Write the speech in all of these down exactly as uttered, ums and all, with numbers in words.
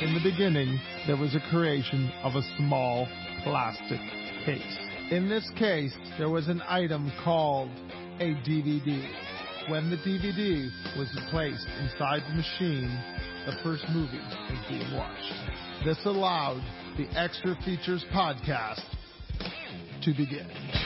In the beginning, there was a creation of a small plastic case. In this case, there was an item called a D V D. When the D V D was placed inside the machine, the first movie was being watched. This allowed the Extra Features podcast to begin.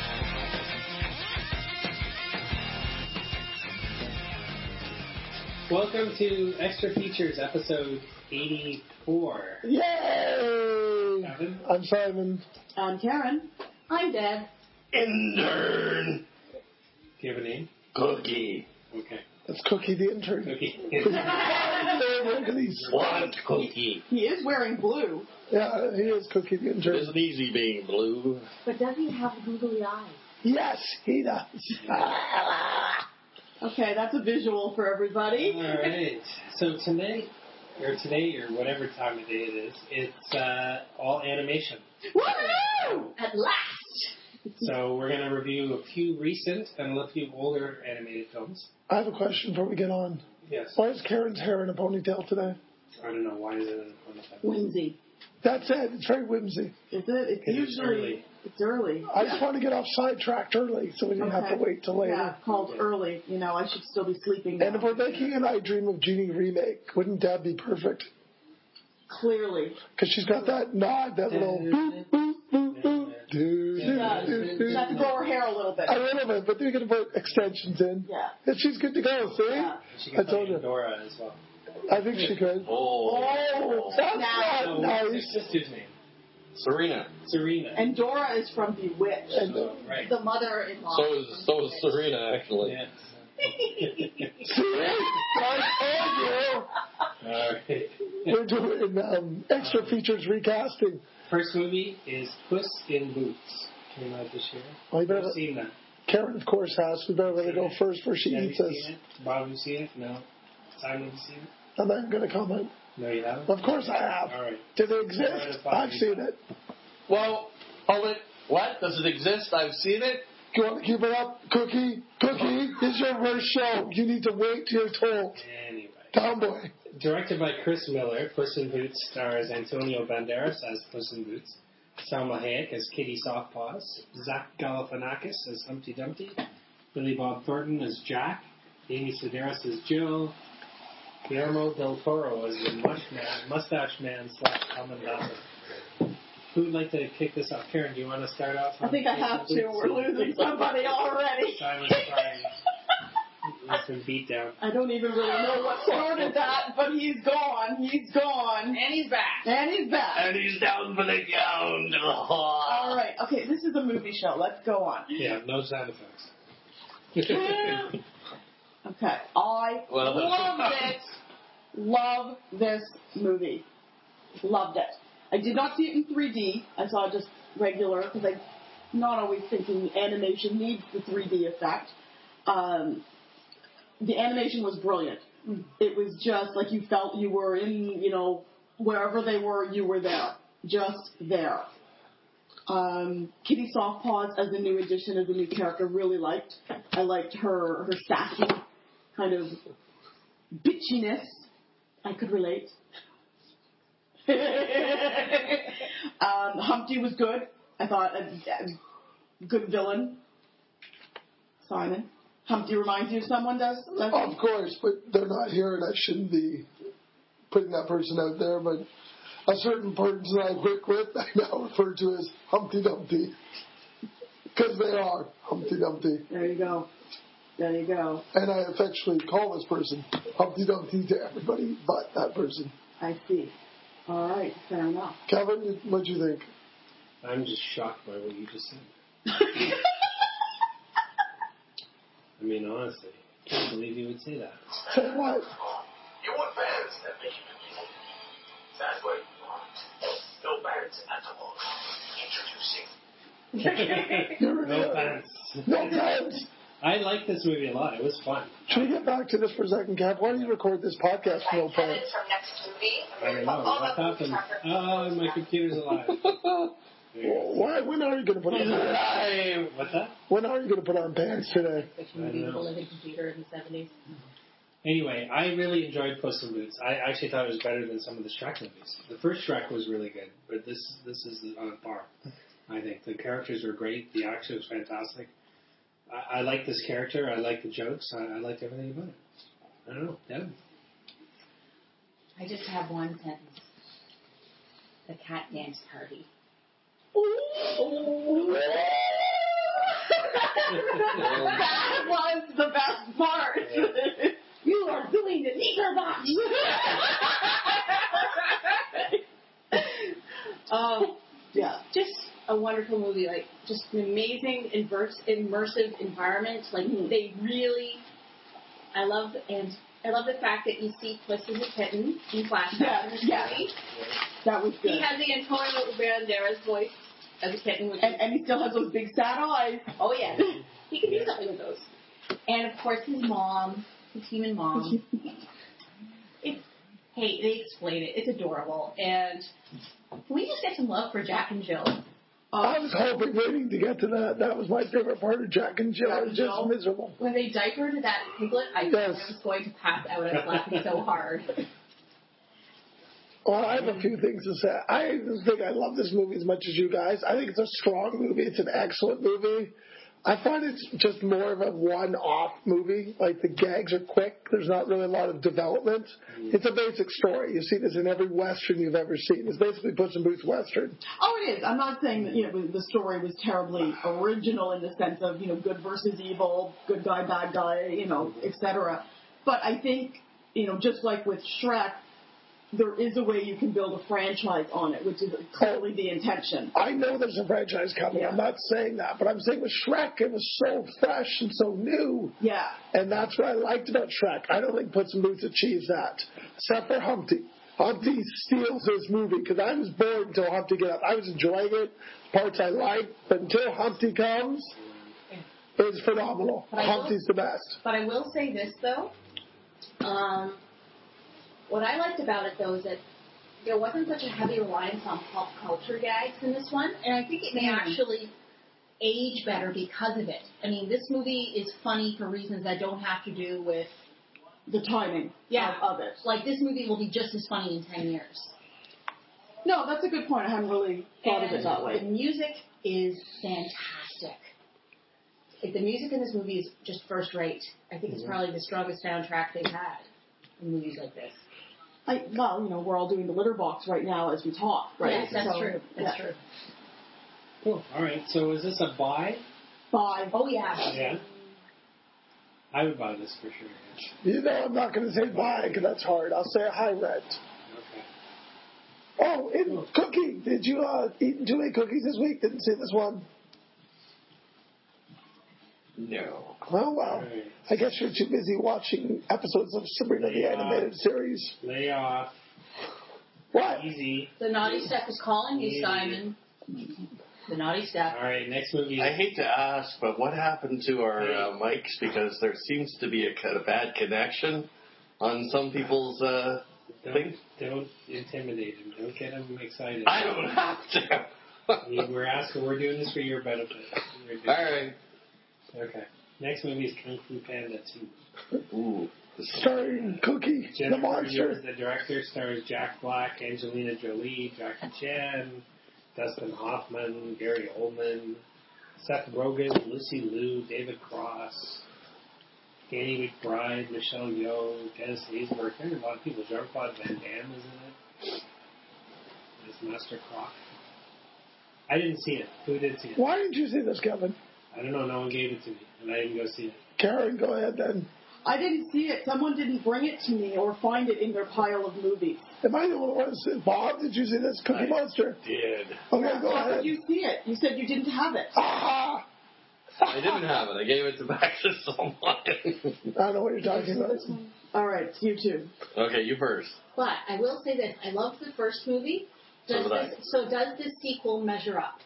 Welcome to Extra Features, episode eighty-four. Yay! Kevin? I'm Simon. I'm Karen. I'm Deb. Intern. Do you have a name? Cookie. Okay. That's Cookie the intern. Cookie. Look at these. What cookie? He is wearing blue. Yeah, he is Cookie the It intern. isn't easy being blue. But does he have googly eyes? Yes, he does. Okay, that's a visual for everybody. All right. So tonight, or today, or whatever time of day it is, it's uh, all animation. Woo! At last! So we're going to review a few recent and a few older animated films. I have a question before we get on. Yes. Why is Karen's hair in a ponytail today? I don't know. Why is it in a ponytail? Whimsy. That's it. It's very whimsy. Is it? It's It's usually early. It's early. I just want to get off sidetracked early so we didn't have to Okay. wait till later. Yeah, called early. You know, I should still be sleeping now. And if we're making an I Dream of Jeannie remake, wouldn't that be perfect? Clearly. Because she's got that nod, that little boop, boop, boop, boop. Do, She do, does. do, She do. has to grow her hair a little bit. A little bit, but they're going to put extensions in. Yeah. And she's good to go, see? Yeah. She I can told play you. Dora as well. I think she could. Oh. Oh, that's Now- So not what's nice. her sister's name? Serena. Serena. And Dora is from Bewitched. And, uh, Oh, right. The mother-in-law. So is so is Serena actually. Yeah. see? I All right. told you. We're doing um, extra features recasting. First movie is Puss in Boots. Came out this year. Well, you better, I've seen that. Karen, of course, has. We better let her go first before she Have you eats us. seen it? Bob, have you seen it? No. Simon, have you seen it? I'm not going to comment. No, you haven't? Of course I have. All right. Did it exist? I've seen it. Well, hold it. What? Does it exist? I've seen it. You want to keep it up? Cookie? Cookie, this is your first show. You need to wait till you're told. Anyway. Tomboy. Directed by Chris Miller, Puss in Boots stars Antonio Banderas as Puss in Boots, Salma Hayek as Kitty Softpaws, Zach Galifianakis as Humpty Dumpty, Billy Bob Thornton as Jack, Amy Sedaris as Jill, Guillermo del Toro as the mush man, mustache man slash commandant. Who would like to kick this off? Karen, do you want to start off? I think I have to. We're losing somebody already. Simon's crying. He's been beat down. I don't even really know what started that, but he's gone. He's gone. And he's back. And he's back. And he's down for the count. All right. Okay, this is a movie show. Let's go on. Yeah, no sound effects. Okay. I Well, loved it. Love this movie. Loved it. I did not see it in three D. I saw it just regular because I'm not always thinking animation needs the three D effect. Um, the animation was brilliant. It was just like you felt you were in, you know, wherever they were, you were there. Just there. Um, Kitty Softpaws as a new addition, as a new character, really liked. I liked her, her sassy kind of bitchiness. I could relate. um, Humpty was good. I thought a, a good villain. Simon. Humpty reminds you of someone, does? does he? Of course, but they're not here, and I shouldn't be putting that person out there. But a certain person I work with, I now refer to as Humpty Dumpty. Because they are Humpty Dumpty. There you go. There you go. And I affectionately call this person Humpty Dumpty to everybody but that person. I see. All right. Fair enough. Kevin, what'd you think? I'm just shocked by what you just said. I mean, honestly, I can't believe you would say that. Say what? You want fans that make you compete. That's what you want. No fans at all. Introducing. You're No right. offense. No offense. I like this movie a lot. It was fun. Should we get back to this for a second, Kev? Why do you record this podcast for no Kevin pants? from next movie. I don't know. What happened? Oh, my computer's alive. There you go. Why? When are you going to put on pants? What's that? When are you going to put on pants today? Which movie I know. with a living computer in the seventies? Anyway, I really enjoyed Puss in Boots. I actually thought it was better than some of the Shrek movies. The first Shrek was really good, but this this is on par. I think the characters were great. The action was fantastic. I, I like this character. I like the jokes. I, I liked everything about it. I don't know. Yeah. I just have one sentence. The cat dance party. That was the best part. You are doing the sneaker box. um, yeah. Just a wonderful movie. Like, just an amazing, inverse, immersive environment. Like, Mhm. they really... I love... And I love the fact that you see Puss as a kitten in flashbacks Yeah, in this yeah. movie. That was good. He had the Antonio Banderas voice as a kitten, which and, and he still has those big sad eyes. oh yeah, he can do something with those. And of course, his mom, his human mom. It's hey, they explain it. It's adorable. And can we just get some love for Jack and Jill? I was hoping, waiting to get to that. That was my favorite part of Jack and Jill. Jack It and was just Jill. miserable. When they diapered that piglet, I Yes. thought I was going to pass out. I was laughing so hard. Well, I have a few things to say. I don't think I love this movie as much as you guys. I think it's a strong movie. It's an excellent movie. I find it's just more of a one-off movie. Like, the gags are quick. There's not really a lot of development. It's a basic story. You see this in every Western you've ever seen. It's basically Puss in Boots Western. Oh, it is. I'm not saying that, you know, the story was terribly original in the sense of, you know, good versus evil, good guy, bad guy, you know, et cetera. But I think, you know, just like with Shrek, there is a way you can build a franchise on it, which is clearly the intention. I know there's a franchise coming. Yeah. I'm not saying that. But I'm saying with Shrek, it was so fresh and so new. Yeah. And that's what I liked about Shrek. I don't think Puss in Boots achieves that. Except for Humpty. Humpty steals this movie because I was bored until Humpty got up. I was enjoying it, parts I liked, but until Humpty comes, it was phenomenal. But I will- Humpty's the best. But I will say this, though. Um, what I liked about it, though, is that there wasn't such a heavy reliance on pop culture gags in this one. And I think it may Mm. actually age better because of it. I mean, this movie is funny for reasons that don't have to do with... The timing Yeah. of, of it. Like, this movie will be just as funny in ten years. No, that's a good point. I hadn't really thought of it And that the way. music is fantastic. Like, the music in this movie is just first rate. I think it's probably the strongest soundtrack they've had in movies like this. I, well, you know, we're all doing the litter box right now as we talk, right? Yes, that's So, true. That's yeah. true. Cool. All right. So is this a buy? Five. Oh, yeah. Yeah. I would buy this for sure. Yes. You know, I'm not going to say buy because that's hard. I'll say a high rent. Okay. Oh, and cookie. Did you uh, eat too many cookies this week? Didn't see this one. No. Oh, well. All right. I guess you're too busy watching episodes of Sabrina the Yeah. Animated Series. Lay off. What? Easy. The naughty step is calling you, Yeah. Simon. The naughty step. All right. Next movie. I hate to ask, but what happened to our uh, mics? Because there seems to be a kind of bad connection on some people's uh, don't, things. don't intimidate him. Don't get him excited. I don't have to. We- We're asking. We're doing this for your benefit. We're doing- All right. Okay. Next movie is Kung Fu Panda two. Ooh. Starring Cookie, the Jennifer Yu monster. is the director. Stars Jack Black, Angelina Jolie, Jackie Chan, Dustin Hoffman, Gary Oldman, Seth Rogen, Lucy Liu, David Cross, Danny McBride, Michelle Yeoh, Dennis Haysbert. There's a lot of people. Jean-Claude Van Damme is in it. As Master Croc. I didn't see it. Who did see it? Why didn't you see this, Kevin? I don't know. No one gave it to me, and I didn't go see it. Karen, go ahead then. I didn't see it. Someone didn't bring it to me or find it in their pile of movies. Am I the only one who said, Bob, did you see this Cookie I Monster? did. Okay, go How ahead. did you see it? You said you didn't have it. Ah! I didn't have it. I gave it to back to someone. I don't know what you're talking about. All right, it's you too. Okay, you first. But I will say this. I loved the first movie. So Does did I. this, so does this sequel measure up?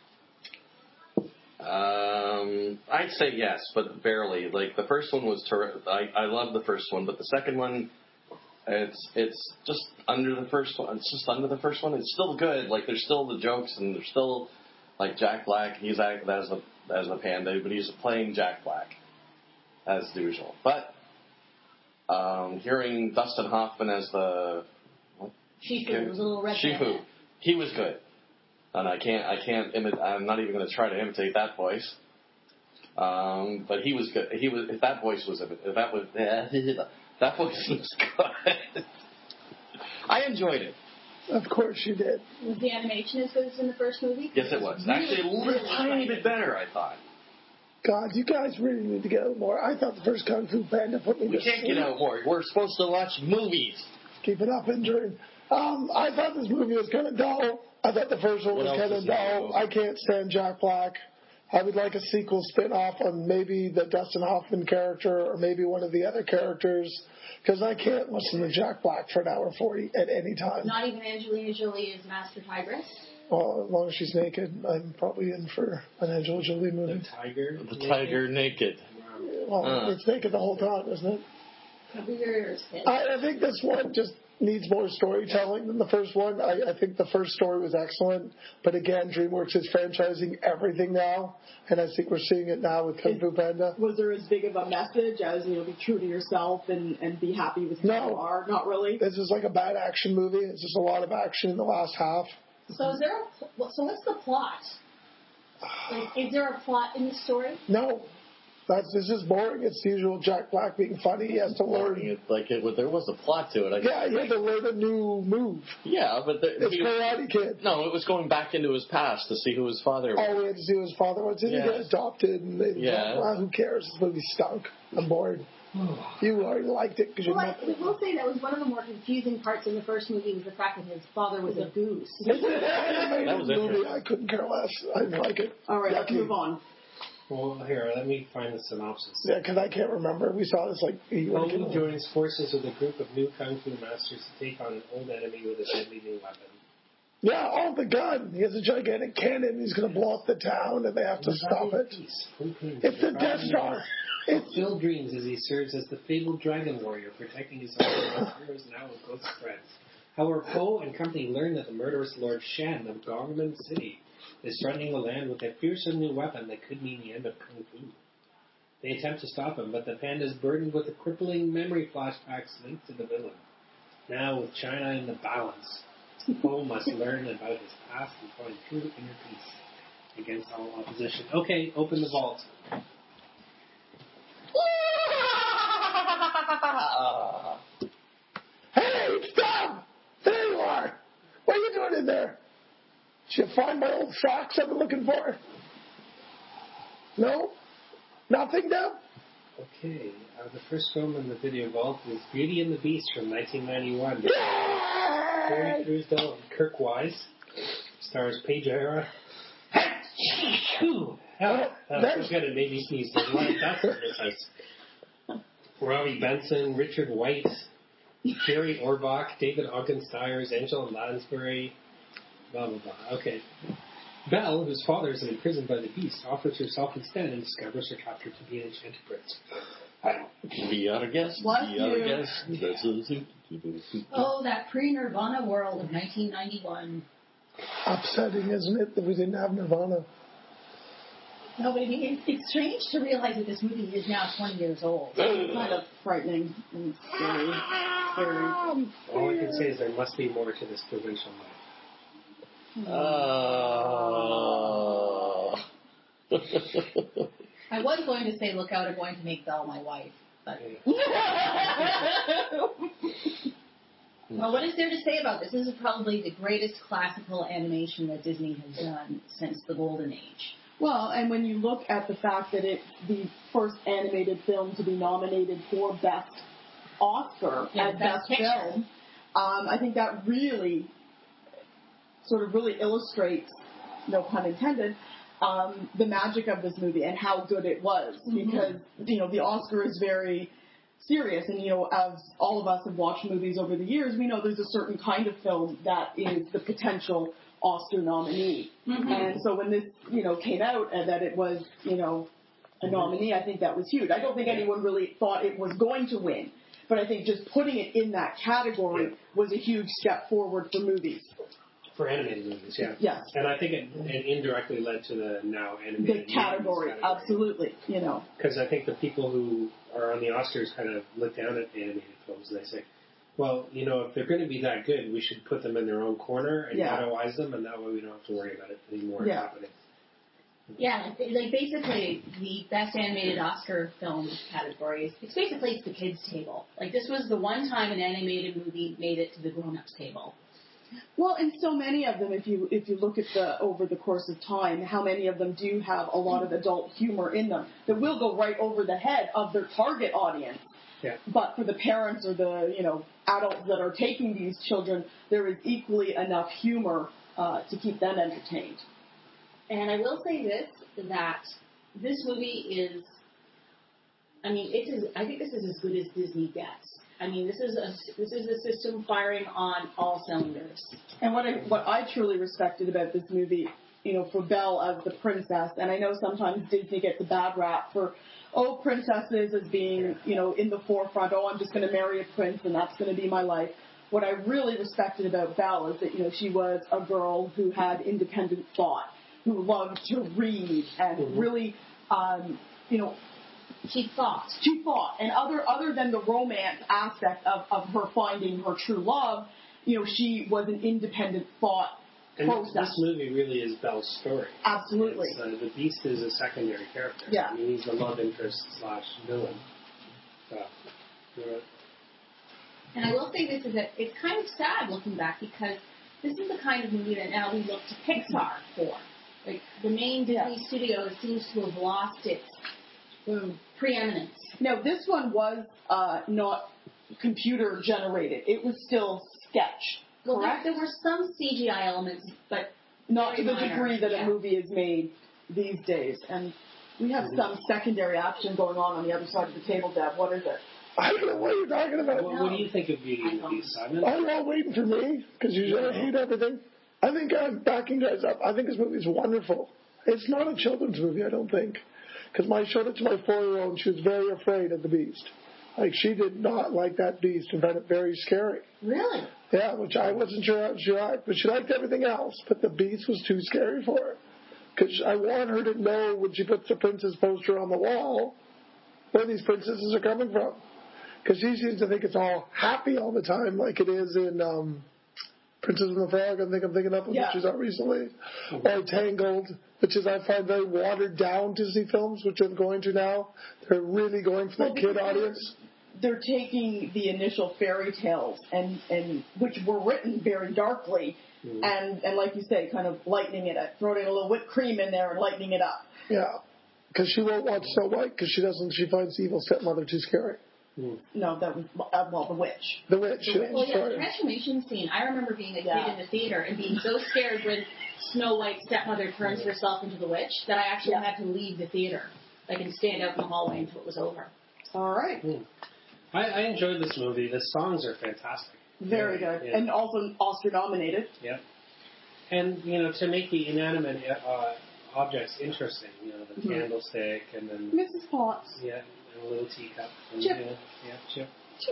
Um, I'd say yes, but barely. Like the first one was terrific. I I love the first one, but the second one, it's it's just under the first one. It's just under the first one. It's still good. Like there's still the jokes and there's still like Jack Black. He's act as the as the panda, but he's playing Jack Black as usual. But um, hearing Dustin Hoffman as the Shifu was a little red. Shifu, he was good, and I can't, I can't, imi- I'm not even going to try to imitate that voice. Um, but he was good. He was. If that voice was, if that was, that voice was good. I enjoyed it. Of course you did. Was the animation as good as in the first movie? Yes, it was. Really, Actually, a little really tiny funny. bit better, I thought. God, you guys really need to get out more. I thought the first Kung Fu Panda put me We to can't sleep. get out more. We're supposed to watch movies. Keep it up and dream. Um, I thought this movie was kind of dull. I thought the first one What was else kind is of in the dull. movie? I can't stand Jack Black. I would like a sequel spin-off on maybe the Dustin Hoffman character or maybe one of the other characters because I can't listen to Jack Black for an hour forty at any time. Not even Angelina Jolie as Master Tigress. Well, as long as she's naked, I'm probably in for an Angela Jolie The movie. tiger. The tiger naked. Wow. Well, Uh. it's naked the whole time, isn't it? Cover your ears, kid. I, I think this one just needs more storytelling than the first one. I, I think the first story was excellent, but again, DreamWorks is franchising everything now, and I think we're seeing it now with Kung Fu Panda. Was there as big of a message as, you know, be true to yourself and, and be happy with who No. you are? Not really. This is like a bad action movie. It's just a lot of action in the last half. So is there a pl- so what's the plot? Like, is there a plot in the story? No, that's this is boring. It's the usual Jack Black being funny. He has to learn. It, like it, there was a plot to it. I Yeah, he had to learn a new move. yeah, but the, It's he- Karate Kid. no, it was going back into his past to see who his father was. All we had to see was his father was. Didn't he Yeah. get adopted? And they, Yeah. well, who cares? This movie stunk. I'm bored. You already liked it because you're Well, not. I will say that was one of the more confusing parts in the first movie was the fact that his father was a goose. It's an animated That was movie. interesting. I couldn't care less. I didn't like it. All right, let's Yucky. move on. Well, here, let me find the synopsis. Yeah, because I can't remember. We saw this like a year Hou ago. joins forces with a group of new kung fu masters to take on an old enemy with a deadly new weapon. Yeah, oh, the gun. He has a gigantic cannon. He's going to blow up the town, and they have to stop it. Peace. Who can- It's the Death Star. It's Phil dreams as he serves as the fabled dragon warrior, protecting his own heroes now with close friends. However, Poe and company learn that the murderous Lord Shen of Gongman City is threatening the land with a fearsome new weapon that could mean the end of Kung Fu. They attempt to stop him, but the panda is burdened with the crippling memory flashbacks linked to the villain. Now, with China in the balance, Poe must learn about his past and find true inner peace against all opposition. Okay, open the vault. Hey, stop! There you are. What are you doing in there? Did you find my old socks I've been looking for? No? Nothing now? Okay, uh, the first film in the video vault is Beauty and the Beast from nineteen ninety-one. Yeah! Terry Crews and Kirk Wise. Stars Paige O'Hara. Hell, that was so good it made me sneeze. There's a lot of dust in this house. Robbie Benson, Richard White, Jerry Orbach, David Ogden Stiers, Angela Lansbury, blah, blah, blah. Okay. Belle, whose father is imprisoned by the Beast, offers herself instead and discovers her captor to be an enchanted prince. Be our guest. What Be our you- guest. Oh, that pre-Nirvana world of nineteen ninety-one. Upsetting, isn't it, that we didn't have Nirvana? No, but I mean, it's, it's strange to realize that this movie is now twenty years old. It's kind of frightening and scary. scary. All I can say is there must be more to this provincial life. Uh, I was going to say, look out, I'm going to make Belle my wife. But well, what is there to say about this? This is probably the greatest classical animation that Disney has done since the Golden Age. Well, and when you look at the fact that it's the first animated film to be nominated for Best Oscar Yeah, as Best Best Picture. Film, um, I think that really sort of really illustrates, no pun intended, um, the magic of this movie and how good it was. Mm-hmm. Because, you know, the Oscar is very serious, and, you know, as all of us have watched movies over the years, we know there's a certain kind of film that is the potential Oscar nominee. Mm-hmm. And so when this, you know, came out and that it was, you know, a nominee, I think that was huge. I don't think anyone really thought it was going to win, but I think just putting it in that category Yeah. was a huge step forward for movies. For animated movies, yeah. Yes. And I think it, it indirectly led to the now animated The category, movies absolutely, you know. Because I think the people who are on the Oscars kind of look down at the animated films and they say, well, you know, if they're going to be that good, we should put them in their own corner and Yeah. ghettoize them, and that way we don't have to worry about it anymore Yeah. happening. Yeah, like basically the best animated Oscar film categories. It's basically it's the kids' table. Like this was the one time an animated movie made it to the grown-ups table. Well, and so many of them, if you if you look at the over the course of time, how many of them do have a lot of adult humor in them that will go right over the head of their target audience. Yeah. But for the parents or the you know adults that are taking these children, there is equally enough humor uh, to keep them entertained. And I will say this, that this movie is, I mean, it's as, I think this is as good as Disney gets. I mean, this is a, this is a system firing on all cylinders. And what I, what I truly respected about this movie, you know, for Belle as the princess, and I know sometimes Disney gets a bad rap for, oh, princesses as being, you know, in the forefront, oh, I'm just going to marry a prince and that's going to be my life. What I really respected about Belle is that, you know, she was a girl who had independent thought, who loved to read and mm-hmm. really, um, you know, she thought. She thought. And other other than the romance aspect of, of her finding her true love, you know, she was an independent thought and process. This movie really is Belle's story. Absolutely. Uh, the Beast is a secondary character. Yeah. I mean, he's the love interest slash villain. So, you know. And I will say this is that it's kind of sad looking back because this is the kind of movie that now we look to Pixar for. Like, the main Disney yeah. studio seems to have lost its um, preeminence. No, this one was uh, not computer generated. It was still sketch. Well, correct? There, there were some C G I elements, but not to the minor. degree that yeah. a movie is made these days. And we have mm-hmm. some secondary action going on on the other side of the table, Deb. What is it? I don't know what you're talking about. Well, what do you think of Beauty and the Beast, Simon? Oh, you're all waiting for me because you yeah. hate everything. I think I'm backing guys up. I think this movie is wonderful. It's not a children's movie, I don't think, because I showed it to my four-year-old and she was very afraid of the Beast. Like, she did not like that Beast and found it very scary. Really? Yeah, which I wasn't sure how she liked, but she liked everything else. But the Beast was too scary for her. Because I want her to know when she puts the princess poster on the wall where these princesses are coming from. Because she seems to think it's all happy all the time, like it is in um, Princess and the Frog. I think I'm thinking of yeah. which is out recently, or Tangled, which is I find very watered down Disney films, which I'm going to now. They're really going for well, that kid audience. They're taking the initial fairy tales and and which were written very darkly, mm. and and like you say, kind of lightening it up, throwing a little whipped cream in there and lightening it up. Yeah, because she won't watch Snow White because she doesn't. She finds the evil stepmother too scary. No, that was, uh, well, the witch. The witch. The witch. Well, yeah, the transformation scene. I remember being a yeah. kid in the theater and being so scared when Snow White's stepmother turns herself into the witch that I actually yeah. had to leave the theater. Like, and stand out in the hallway until it was over. All right. Mm. I, I enjoyed this movie. The songs are fantastic. Very yeah, good. Yeah. And also Oscar nominated. Yeah. And, you know, to make the inanimate uh, objects interesting, you know, the mm-hmm. candlestick and then... Missus Potts. Yeah. And a little teacup. And, Chip. You know, yeah, Chip. Chip.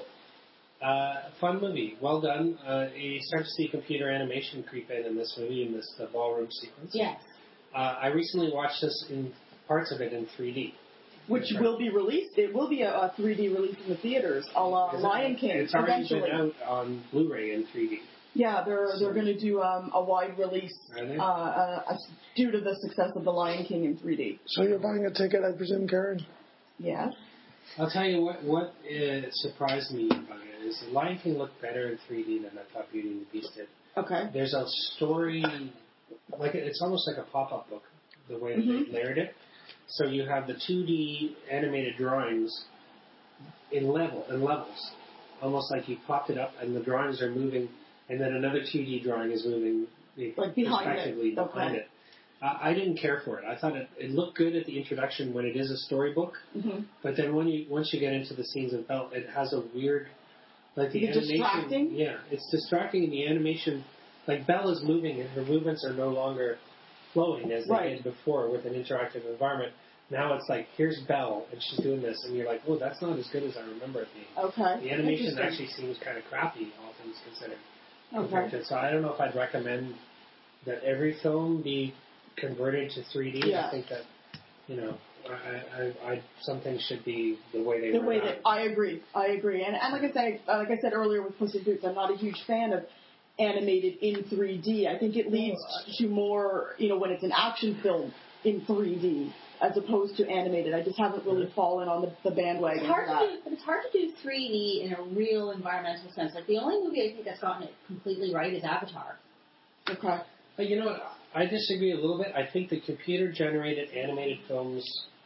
Uh, fun movie. Well done. Uh, you start to see computer animation creep in in this movie, in this uh, ballroom sequence. Yes. Uh, I recently watched this in parts of it in three D. Which will be released. It will be a, a three D release in the theaters, a la Lion King. It's already eventually. been out on Blu-ray in three D. Yeah, they're they're going to do um, a wide release uh, uh, due to the success of The Lion King in three D. So you're buying a ticket, I presume, Karen? Yeah. I'll tell you what what uh, surprised me about it is The Lion King looked better in three D than I thought Beauty and the Beast did. Okay. There's a story, like it's almost like a pop-up book, the way mm-hmm. they layered it. So you have the two D animated drawings in level in levels, almost like you popped it up and the drawings are moving, and then another two D drawing is moving like behind respectively it. behind okay. it. I didn't care for it. I thought it, it looked good at the introduction when it is a storybook, mm-hmm. but then when you once you get into the scenes of Belle, it has a weird, like the is it animation. Distracting? Yeah, it's distracting in the animation. Like Belle is moving and her movements are no longer flowing as they right. did before with an interactive environment. Now it's like here's Belle and she's doing this, and you're like, oh, that's not as good as I remember it being. Okay. The animation actually seems kind of crappy, all things considered. Okay. So I don't know if I'd recommend that every film be converted to three D. Yeah. I think that, you know, I, I, I, some things should be the way they The were way done. that I agree, I agree, and, and like I said, uh, like I said earlier with Puss in Boots, I'm not a huge fan of animated in three D. I think it leads to more, you know, when it's an action film in three D as opposed to animated. I just haven't really fallen on the, the bandwagon. It's hard for that. to do, but it's hard to do three D in a real environmental sense. Like the only movie I think that's gotten it completely right is Avatar. Okay. But you know what? I disagree a little bit. I think the computer-generated animated films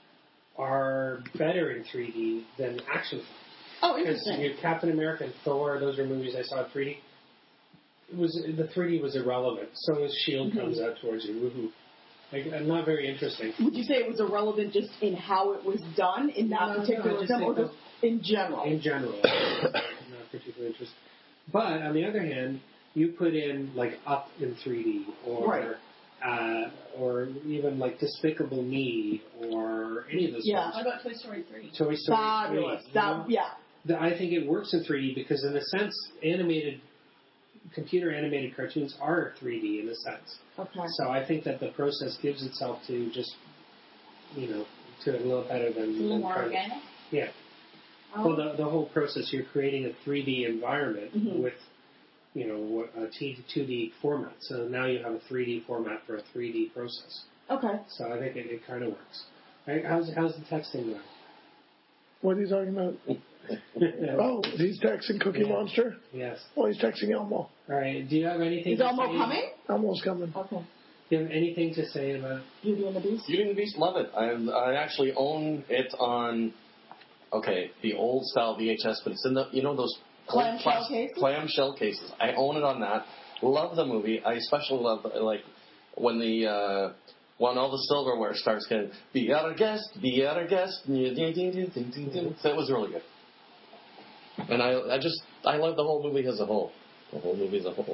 are better in three D than action films. Oh, Because interesting. your Captain America and Thor, those are movies I saw in three D. It was the three D was irrelevant. So as Shield Mm-hmm. comes out towards you, woohoo! Like, uh, not very interesting. Would you say it was irrelevant just in how it was done in that No, no, I particular just film, or think just in general? In general, not particularly interesting. But on the other hand, you put in like Up in three D, or Right. uh, or even like Despicable Me, or any of those. Yeah. films. What about Toy Story three? Toy Story Fabulous. three. you That, know? yeah. The- I think it works in three D because, in a sense, animated, computer animated cartoons are three D in a sense. Okay. So I think that the process gives itself to just, you know, to a little better than. It's a little than more trying to- organic. Yeah. Oh. Well, the, the whole process, you're creating a three D environment Mhm. with, you know, a two D format. So now you have a three D format for a three D process. Okay. So I think it, it kind of works. Right? How's, how's the texting going? What are you talking about? Oh, he's texting Cookie Yeah. Monster? Yes. Oh, he's texting Elmo. All right. Do you have anything Is to Elmo say? coming? Elmo's coming. Okay. Do you have anything to say about Beauty and the Beast? Beauty and the Beast, love it. I I actually own it on, okay, the old style V H S, but it's in the, you know, those old Clamshell plas- cases? Clamshell cases. I own it on that. Love the movie. I especially love, like, when the, uh, when all the silverware starts getting, be our guest, be our guest. That was really good. And I, I just, I love the whole movie as a whole. The whole movie as a whole.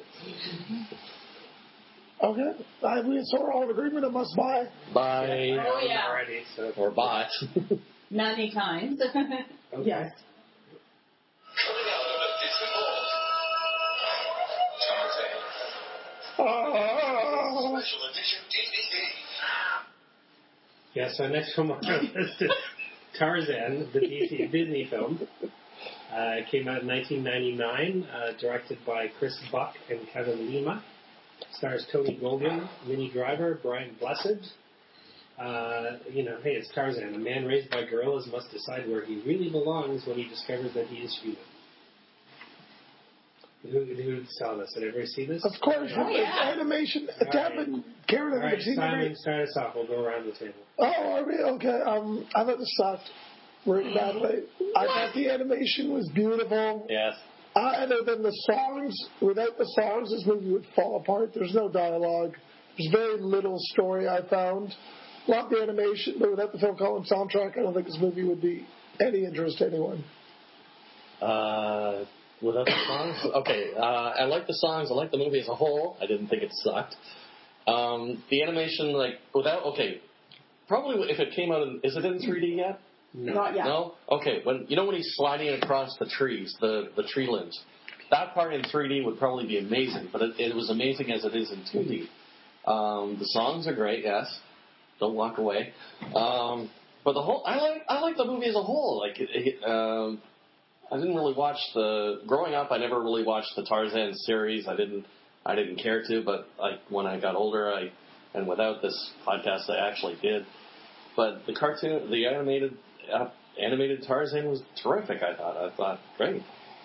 Okay. I, we, so we're all in agreement. It must buy. Bye. Oh, yeah. already? So Or bye. Many times. okay. Yes. Coming out of the Disney Vault. Tarzan. Oh. Special edition D V D. Yeah. So next film on our list is Tarzan, the D C Disney film. Uh, it came out in nineteen ninety-nine, uh, directed by Chris Buck and Kevin Lima. Stars Tony Goldwyn, Minnie Driver, Brian Blessed. Uh, you know, hey, it's Tarzan. A man raised by gorillas must decide where he really belongs when he discovers that he is human. Who, who saw this? Did everybody see this? Of course. Oh, it's yeah. animation. All Tab right. and Karen, All have right, you seen Simon, every... start us off. We'll go around the table. Oh, are we? Okay. Um, I thought this sucked really badly. I thought the animation was beautiful. Yes. Other than the songs, without the songs, this movie would fall apart. There's no dialogue. There's very little story, I found. Love the animation, but without the Phil Collins soundtrack, I don't think this movie would be any interest to anyone. Uh, without the songs? Okay, uh, I like the songs. I like the movie as a whole. I didn't think it sucked. Um, the animation, like, without, okay, probably if it came out in, is it in three D yet? No. Not yet. No? Okay, when, you know when he's sliding across the trees, the, the tree limbs? That part in three D would probably be amazing, but it, it was amazing as it is in two D. Um, the songs are great, yes. Don't walk away. Um, but the whole, I like, I like the movie as a whole. Like, it, it, um, I didn't really watch the, growing up, I never really watched the Tarzan series. I didn't, I didn't care to, but like when I got older, I, and without this podcast, I actually did. But the cartoon, the animated, uh, animated Tarzan was terrific. I thought, I thought, great.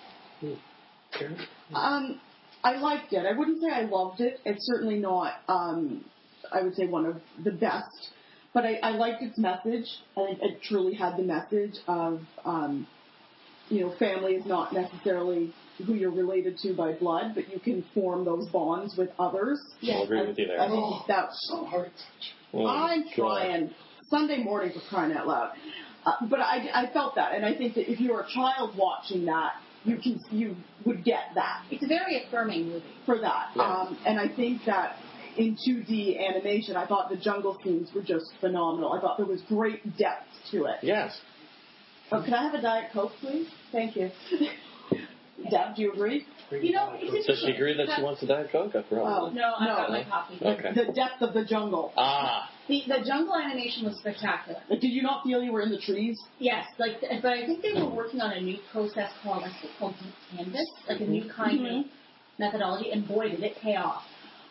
Karen? Um, I liked it. I wouldn't say I loved it. It's certainly not, um, I would say, one of the best. But I, I liked its message. I think it truly had the message of, um, you know, family is not necessarily who you're related to by blood, but you can form those bonds with others. I'll agree I, with you there. I think that, So hard. Oh, I'm God. trying. Sunday morning for crying out loud. Uh, but I, I felt that, and I think that if you're a child watching that, you can you would get that It's a very affirming movie. for that. Yeah. Um, and I think that in two D animation, I thought the jungle scenes were just phenomenal. I thought there was great depth to it. Yes. Oh, can I have a Diet Coke, please? Thank you. Deb, do you agree? You know, it's Does she agree that she wants a Diet Coke? I forgot. Oh, No, I No. got my coffee. Okay. The depth of the jungle. Ah. The, the jungle animation was spectacular. Like, did you not feel you were in the trees? Yes, like, but I think they were working on a new process called, like, called deep canvas, like a new kind Mhm. of methodology, and boy, did it pay off.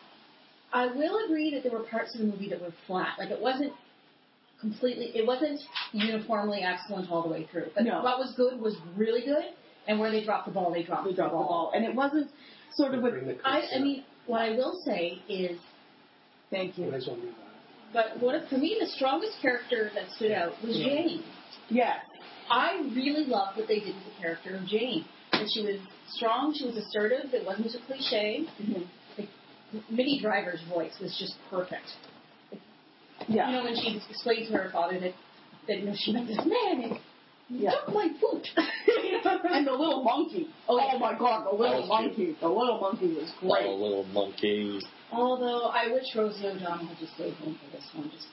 I will agree that there were parts of the movie that were flat. Like, it wasn't completely, it wasn't uniformly excellent all the way through. But No. what was good was really good, and where they dropped the ball, they dropped They the dropped the ball. ball. And it wasn't sort of with, Bring the I, kids I up. mean, what I will say is, thank Might you. as well move on. but what for me, the strongest character that stood out was Yeah. Jane. Yes. I really loved what they did with the character of Jane. And she was strong, she was assertive, it wasn't a cliche. Mhm. Minnie Driver's voice was just perfect. Yeah. You know, when she explained to her father that, that you know, she met this man and he Yeah. took my foot. And the little monkey. Oh, Oh, yeah. my God, the little was monkey. The little monkey was Oh, great. little monkey. Although I wish Rosie O'Donnell had just stayed home for this one. Just,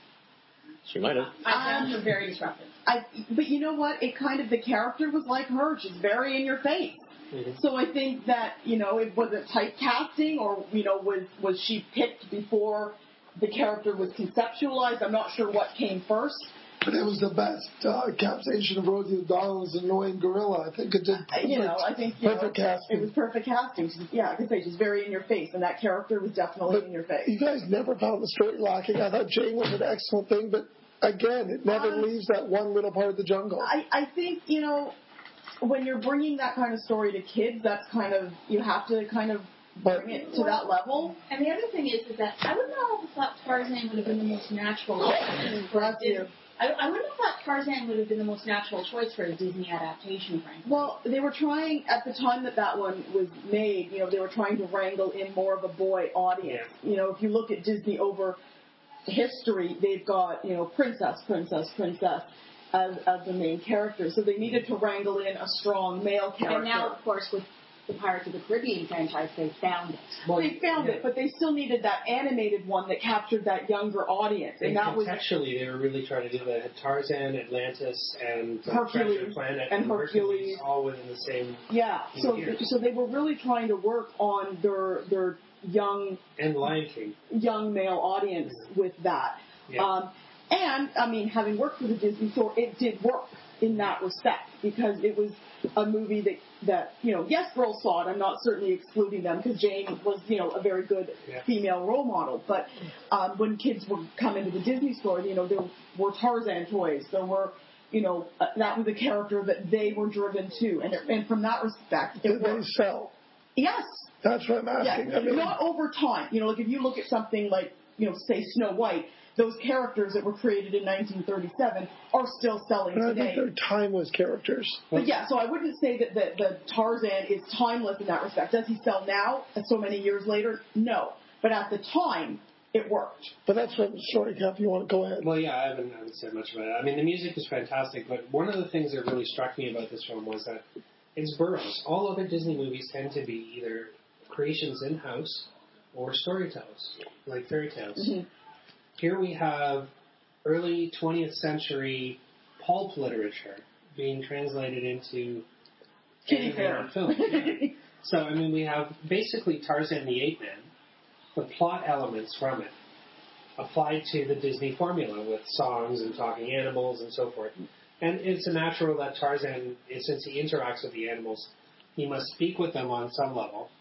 She might have. I found Um, her very disruptive. I, but you know what? It kind of, the character was like her. She's very in your face. Mhm. So I think that, you know, it wasn't typecasting or, you know, was, was she picked before the character was conceptualized? I'm not sure what came first. But it was the best uh, captation of Rosie O'Donnell as an annoying gorilla. I think it did Uh, You know, I think, you perfect know, casting. it was perfect casting. She's, yeah, I can say she's very in your face, and that character was definitely But in your face. You guys never found the story lacking. I thought Jane was an excellent thing, but again, it never Um, leaves that one little part of the jungle. I, I think, you know, when you're bringing that kind of story to kids, that's kind of, you have to kind of But bring it to that level. And the other thing is, is that I would not have thought Tarzan would have been the most natural. Bless you. I, I wouldn't have thought Tarzan would have been the most natural choice for a Disney adaptation, frankly. Well, they were trying, at the time that that one was made, you know, they were trying to wrangle in more of a boy audience. You know, if you look at Disney over history, they've got, you know, princess, princess, princess as, as the main character. So they needed to wrangle in a strong male character. And now, of course, with the Pirates of the Caribbean franchise, they found it. Well, they found yeah. it, but they still needed that animated one that captured that younger audience. And And that was contextually, they were really trying to do that. Tarzan, Atlantis, and uh, Hercules, Treasure Planet, and Hercules. all within the same. Yeah, so Here. so they were really trying to work on their their young And Lion King. young male audience with that. Yeah. Um, and I mean, having worked for the Disney Store, it did work in that respect because it was a movie that that you know, yes, girls saw it. I'm not certainly excluding them because Jane was you know a very good Yeah. female role model. But um, when kids would come into the Disney Store, you know, there were Tarzan toys. There were you know, uh, that was a character that they were driven to, and it, and from that respect, it Did they worked. sell? Yes, That's what I'm asking. yeah, I mean, not over time. You know, like if you look at something like, you know, say Snow White, those characters that were created in nineteen thirty-seven are still selling but I today. think they're timeless characters. But yeah, so I wouldn't say that the, the Tarzan is timeless in that respect. Does he sell now, so many years later? No. But at the time, it worked. But that's what, sorry, Kev, you want to go ahead. Well, yeah, I haven't, I haven't said much about it. I mean, the music is fantastic, but one of the things that really struck me about this film was that it's Burroughs. All other Disney movies tend to be either creations in-house or storytales, like fairy tales. Mm-hmm. Here we have early twentieth century pulp literature being translated into Kitty animated Fair. film. Yeah. So, I mean, we have basically Tarzan the Ape Man, the plot elements from it, applied to the Disney formula with songs and talking animals and so forth. And it's a natural that Tarzan, since he interacts with the animals, he must speak with them on some level.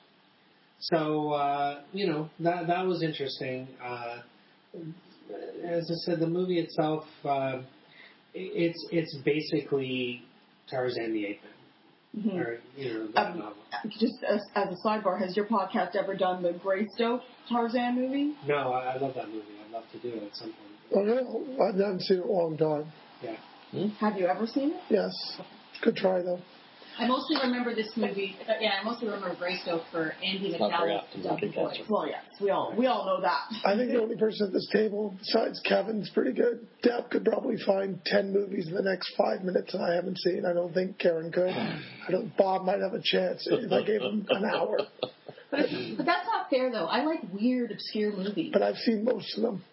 So, uh, you know, that that was interesting. Uh, as I said, the movie itself, uh, it's it's basically Tarzan the Ape Man, Mhm. or you know, that Um, novel. Just as, as a sidebar, has your podcast ever done the Greystoke Tarzan movie? No, I, I love that movie. I'd love to do it at some point. Oh, yeah, I haven't seen it in a long time. Yeah. Have you ever seen it? Yes. Good try, though. I mostly remember this movie. Uh, yeah, I mostly remember Greystoke for Andy Not very McDowell's often Dub that Boys. gets Well, yes, we all we all know that. I think the only person at this table, besides Kevin's pretty good, Deb could probably find ten movies in the next five minutes that I haven't seen. I don't think Karen could. I don't. Bob might have a chance if I gave him an hour. But, but that's not fair, though. I like weird, obscure movies. But I've seen most of them.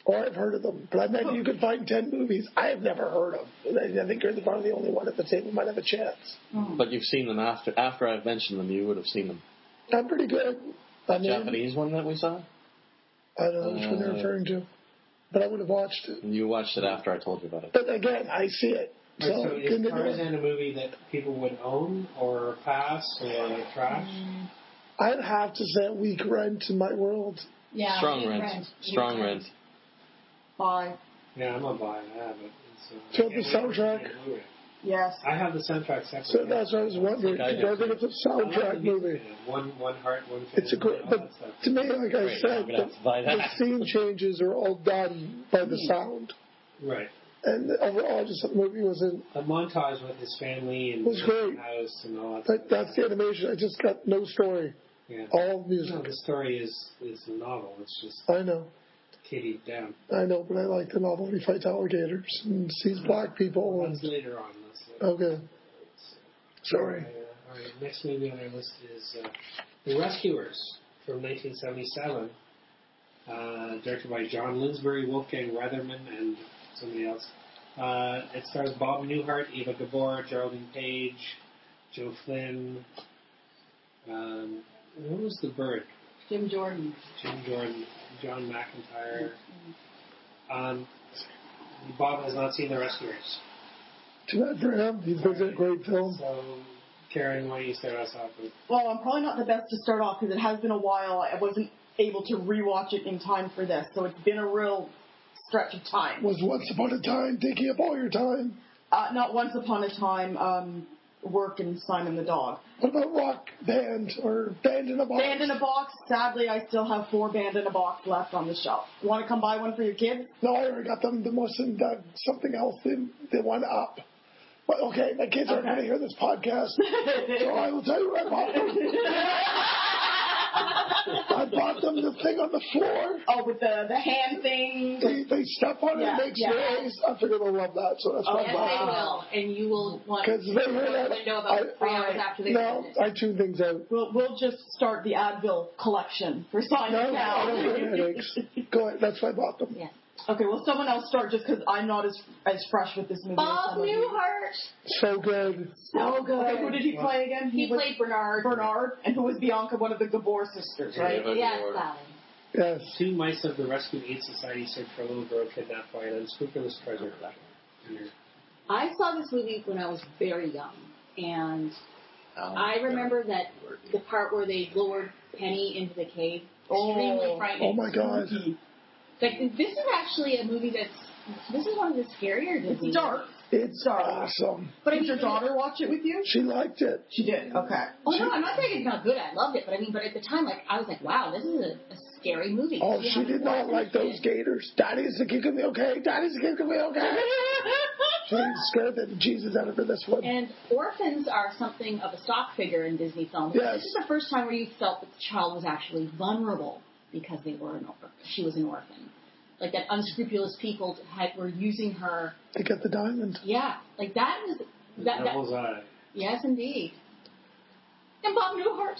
Or I've heard of them. But I meant you could find ten movies I have never heard of. I think you're probably the only one at the table who might have a chance. But you've seen them after after I've mentioned them. You would have seen them. I'm pretty good. I mean, Japanese one that we saw? I don't know which one they're Uh, referring to. But I would have watched it. You watched it after I told you about it. But again, I see it. So, So is continue. Tarzan a movie that people would own or pass or trash? I'd have to say a weak rent in my world. Yeah. Strong big rent. rent. Strong Big rent. Five. Yeah, I'm a buy that, but it's, uh, So I the can't wait for it to soundtrack? be a Blu-ray. Yes. I have the soundtrack separate. So that's what I was wondering. I If do. it's a I like the soundtrack music movie. in it. One, one heart, one family. It's a great, all but that stuff. to me, like I Great, said, I'm gonna have to buy the, the that. scene changes are all done by the sound. Right. And overall, just the movie was in. The montage with his family and Was his great. house and all that. But stuff. that's the animation. I just got no story. Yeah. All music. No, the story is is a novel. It's just I know. kitty down. I know, but I like the novel. He fights alligators and sees black people. And, That's later on. That's later. okay. Sorry. Uh, all right. Next movie on our list is uh, The Rescuers from nineteen seventy-seven, uh, directed by John Linsbury, Wolfgang Reitherman, and somebody else. Uh, it stars Bob Newhart, Eva Gabor, Geraldine Page, Joe Flynn. Um, who was the bird? Jim Jordan. Jim Jordan, John McIntyre. Um, Bob has not seen The Rescuers. Too bad for him. He's been a great film. So, Karen, why don't you start us off with? Well, I'm probably not the best to start off because it has been a while. I wasn't able to rewatch it in time for this, so it's been a real stretch of time. Was Once Upon a Time taking up all your time? Uh, not Once Upon a Time, um, work and Simon the Dog. What about Rock Band or Band in a Box? Band in a Box. Sadly, I still have four Band in a Box left on the shelf. You want to come buy one for your kids? No, I already got them. The most and uh, something else. They, they went up. But okay, my kids aren't Okay. going to hear this podcast, so I will tell you where I bought them. I bought them the thing on the floor. Oh, with the, the hand thing. They, they step on it Yeah, and makes yeah. noise. I figured they'll love that, so that's Oh, why Yes, I bought they them. will, and you will want to Because they go hear to the that. window about I- three hours I- after they No, finish. I tune things out. We'll, we'll just start the Advil collection for Simon No, I now. don't get headaches. Go ahead. That's why I bought them. Yes. Okay, well, someone else start just because I'm not as as fresh with this movie. as Bob some of you. Newhart. So good. So good. Okay, who did he play again? He was played Bernard. Bernard, and who was Bianca, one of the Gabor sisters, right? Yeah. Yes, Bernard. Sally. Yes. Two mice of the Rescue Aid Society search for a little girl kidnapped by an unscrupulous treasure collector. I saw this movie when I was very young, and Um, I remember that the part where they lowered Penny into the cave. Extremely Oh, frightening. Oh my God. Like, this is actually a movie that's. This is one of the scarier Disney. It's dark. It's Sorry. awesome. But I Did mean, your daughter watch it with you? She liked it. She did. Okay. Oh no, I'm not saying it's not good. I loved it, but I mean, but at the time, like, I was like, wow, this is a, a scary movie. Oh, You she haven't did not watched like it. those gators. Daddy's the kicking me okay. Daddy's the kicking me okay. She scared the Jesus out of her this one. And orphans are something of a stock figure in Disney films. Yes. This is the first time where you felt that the child was actually vulnerable because they were an orphan. She was an orphan. Like that unscrupulous people had, were using her. To get the diamond. Yeah, like that was that. that Devil's Eye. yes, indeed. And Bob Newhart.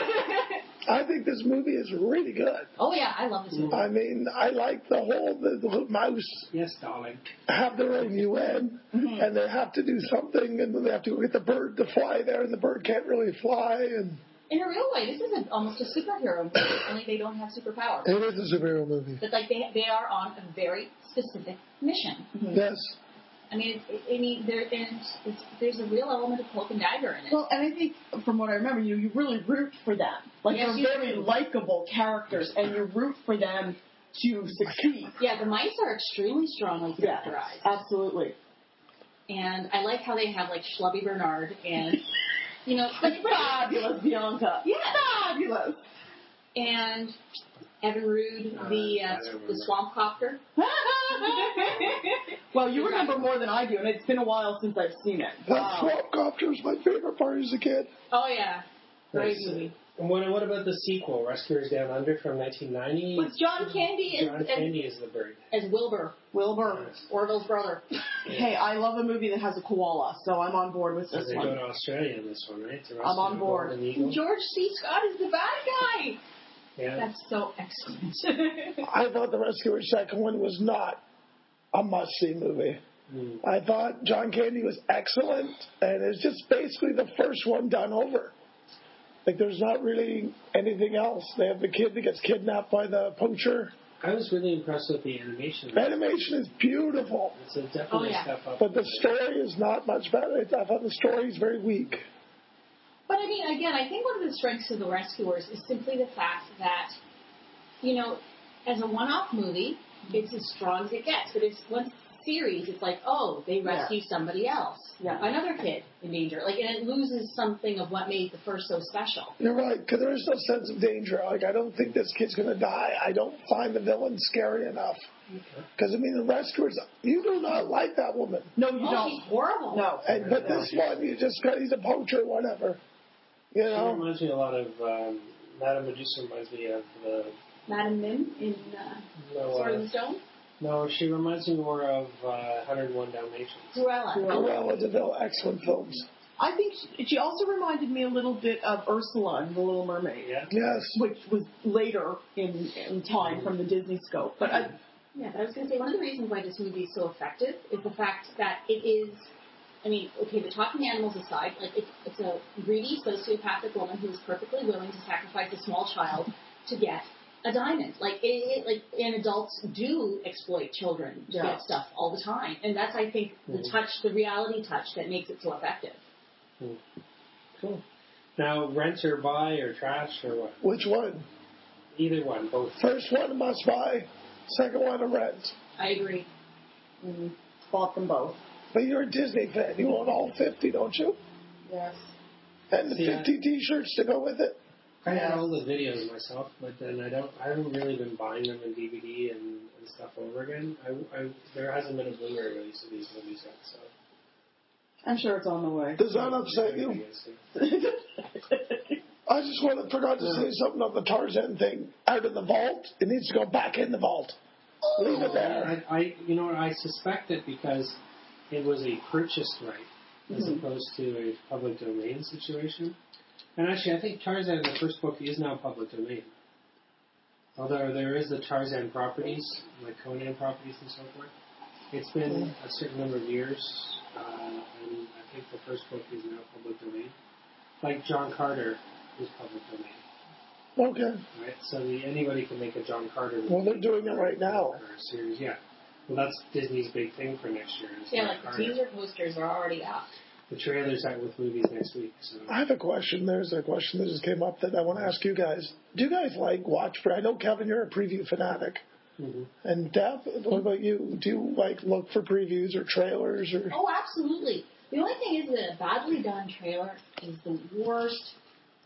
I think this movie is really good. Oh yeah, I love this movie. I mean, I like the whole the, the mouse Yes, darling. have their own U N, Mm-hmm. and they have to do something, and then they have to go get the bird to fly there, and the bird can't really fly, and In a real way, this is a, almost a superhero movie. Only they don't have superpowers. it is a superhero movie. But like they they are on a very specific mission. Yes. I mean, it's, I mean, there and it's, there's a real element of cloak and dagger in it. Well, and I think from what I remember, you you really root for them. Like Yes, they're you very do. likable characters, and you root for them to succeed. Yeah, the mice are extremely strongly Yeah, characterized, absolutely. and I like how they have like Schlubby Bernard and you know, but, but Fabulous, Bianca. yeah, Fabulous. and Evan Rood, the uh, the swamp copter. Well, you remember more than I do, and it's been a while since I've seen it. That Wow. swamp copter was my favorite part as a kid. Oh yeah, great Nice. movie. And what, what about the sequel, Rescuers Down Under from nineteen ninety? With John Candy as, John as, Candy is the bird. as Wilbur, Wilbur. Orville's brother. Hey, I love a movie that has a koala, so I'm on board with So this they go one. to Australia in this one, right? To I'm on rescue the board. golden eagle. George C. Scott is the bad guy. Yeah. That's so excellent. I thought the Rescuers second one was not a must-see movie. Mm. I thought John Candy was excellent, and it's just basically the first one done over. Like, there's not really anything else. They have the kid that gets kidnapped by the poacher. I was really impressed with the animation. The animation is beautiful, It's a definitely Oh, yeah. step up. but the story is not much better. I thought the story is very weak. But I mean, again, I think one of the strengths of The Rescuers is simply the fact that, you know, as a one-off movie, it's as strong as it gets. But it's one series, it's like, oh, they rescue Yeah. somebody else, Yeah. another kid in danger. Like, and it loses something of what made the first so special. You're right, because there is no sense of danger. Like, I don't think this kid's going to die. I don't find the villain scary enough. Because, I mean, the Rescuers, you do not like that woman. No, you Oh, don't. she's horrible. No. And, but this one, you just got, he's a poacher, whatever. You She know? reminds me a lot of, um, Madame Medusa reminds me of the, Madam Mim in uh, no, Sword in uh, the Stone? no, she reminds me more of uh, one oh one Dalmatians. Cruella. Cruella de Vil, excellent films. I think she, she also reminded me a little bit of Ursula in The Little Mermaid, Yeah. Yes. which was later in, in time from the Disney scope. But I, Yeah, but I was going to say, one of the reasons why this movie is so effective is the fact that it is, I mean, okay, the talking animals aside, like, it's, it's a greedy, sociopathic woman who is perfectly willing to sacrifice a small child to get a diamond. Like, it, it, like, and adults do exploit children to Yeah. get stuff all the time. And that's, I think, the Mhm. touch, the reality touch that makes it so effective. Cool. Now, rent or buy or trash or what? Which one? Either one, both. First one, a must buy. Second one, a rent. I agree. mm, bought them both. But you're a Disney fan. You own all fifty, don't you? Yes. And the See, I- fifty T-shirts to go with it. I had all the videos myself, but then I don't. I haven't really been buying them in D V D and, and stuff over again. I, I, there hasn't been a Blu-ray release of these movies yet, so. I'm sure it's on the way. Does that upset you? I just wanted, forgot to say something on the Tarzan thing. Out of the vault, it needs to go back in the vault. Leave it there. I, I, you know what? I suspect it because it was a purchased right as Mhm. opposed to a public domain situation. And actually, I think Tarzan, the first book, is now public domain. Although there is the Tarzan properties, like Conan properties and so forth. It's been a certain number of years, uh, and I think the first book is now public domain. Like John Carter is public domain, Okay. right? So the, anybody can make a John Carter movie. Well, they're doing it right now. Or a series, yeah. Well, that's Disney's big thing for next year. Is Yeah, John like the Carter. teaser posters are already out. The trailer's out with movies next week. So I have a question. There's a question that just came up that I want to ask you guys. Do you guys like watch? I know, Kevin, you're a preview fanatic. mm-hmm. And Deb, what about you? Do you like look for previews or trailers or? Oh, absolutely. The only thing is that a badly done trailer is the worst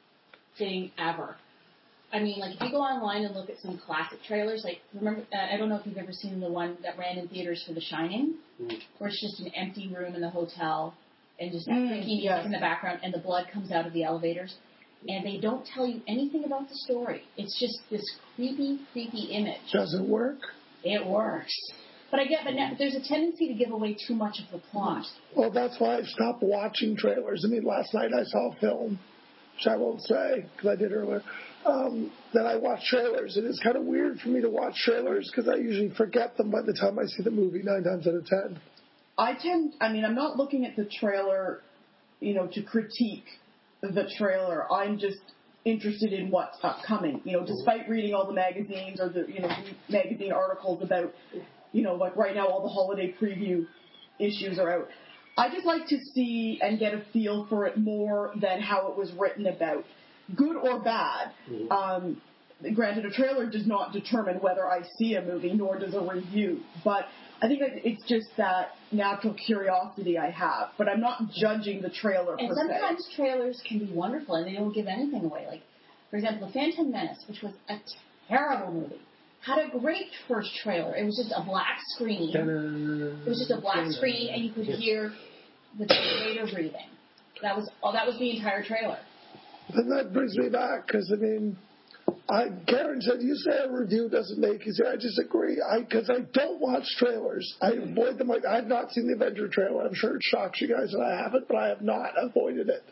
thing ever. I mean, like, if you go online and look at some classic trailers, like, remember, uh, I don't know if you've ever seen the one that ran in theaters for The Shining, Mm. where it's just an empty room in the hotel and just that Mm, creaky music yes. in the background and the blood comes out of the elevators. And they don't tell you anything about the story. It's just this creepy, creepy image. Does it work? It works. But I get, but now, there's a tendency to give away too much of the plot. Well, that's why I stopped watching trailers. I mean, last night I saw a film, which I won't say because I did earlier. Um, that I watch trailers, and it's kind of weird for me to watch trailers because I usually forget them by the time I see the movie nine times out of ten. I tend, I mean, I'm not looking at the trailer, you know, to critique the trailer. I'm just interested in what's upcoming. You know, despite reading all the magazines or the, you know, magazine articles about, you know, like right now all the holiday preview issues are out. I just like to see and get a feel for it more than how it was written about, good or bad. Mhm. Um, granted, a trailer does not determine whether I see a movie, nor does a review. But I think that it's just that natural curiosity I have. But I'm not judging the trailer And per se. sometimes trailers can be wonderful and they don't give anything away. Like, for example, The Phantom Menace, which was a terrible movie, had a great first trailer. It was just a black screen. It was just a black screen, and you could hear the Darth Vader breathing. That was oh, that was the entire trailer. Then that brings me back because I mean, I Karen said you say a review doesn't make you say I disagree. I because I don't watch trailers. I avoid them. Like I've not seen the Avenger trailer. I'm sure it shocks you guys that I haven't, but I have not avoided it.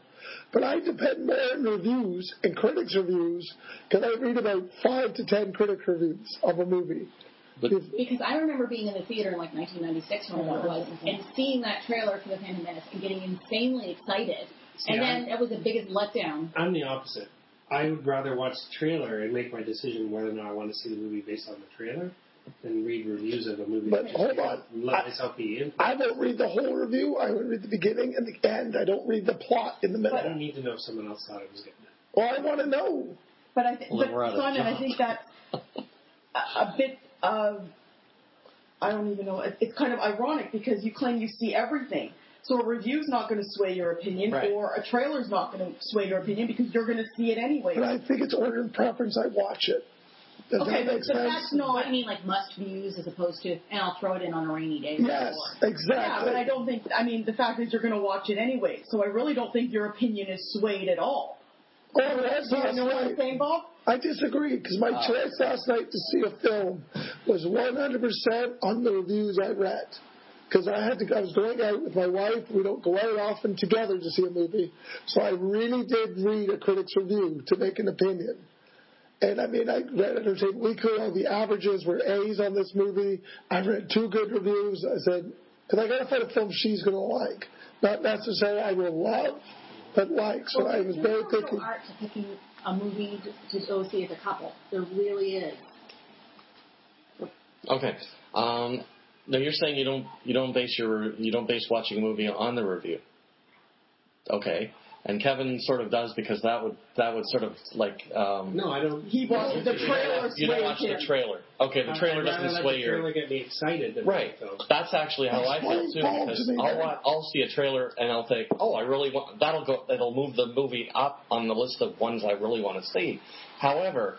But I depend more on reviews and critics' reviews because I read about five to ten critic reviews of a movie. But, Because I remember being in the theater in like nineteen ninety-six or whatever it was, and seeing that trailer for The Phantom Menace and getting insanely excited. See, and I'm- then it was the biggest letdown. I'm the opposite. I would rather watch the trailer and make my decision whether or not I want to see the movie based on the trailer than read reviews of a movie. But hold on. And let I- myself be in. I don't read the whole review. I only read the beginning and the end. I don't read the plot in the I middle. don't need to know if someone else thought it was good. Well, I want to know. But I think, Well, but then we're out of Simon, I jobs. think that's a, a bit of, I don't even know. It, it's kind of ironic because you claim you see everything. So a review's not going to sway your opinion, Right. or a trailer's not going to sway your opinion because you're going to see it anyway. But I think it's order and preference. I watch it. Does Okay, that but, make but sense? that's What not. do you mean, like must views as opposed to, and I'll throw it in on a rainy day? Yes, before. exactly. Yeah, but I don't think. I mean, the fact is you're going to watch it anyway. So I really don't think your opinion is swayed at all. Oh, that's Do you last know what I'm night. saying, Bob? I disagree because my Uh, choice last night to see a film was one hundred percent on the reviews I read. Because I had to, I was going out with my wife. We don't go out often together to see a movie, so I really did read a critic's review to make an opinion. And I mean, I read Entertainment Weekly. All the averages were A's on this movie. I read two good reviews. I said, because I got to find a film she's going to like, not necessarily I will love, but like. So Well, I was there's very also picky. art to picking a movie to, to go see as a couple. There really is. okay. Um, now you're saying you don't you don't base your you don't base watching a movie on the review. Okay. And Kevin sort of does because that would that would sort of like um, No, I don't. He watched the trailer. you don't swayed watch him. the trailer. Okay, the trailer I'd rather doesn't let sway the your trailer get me excited than right. the film. That's actually how I feel Explain too Paul because to me, I'll then. wa- I'll see a trailer and I'll think, oh, I really want that'll go that'll move the movie up on the list of ones I really want to see. However,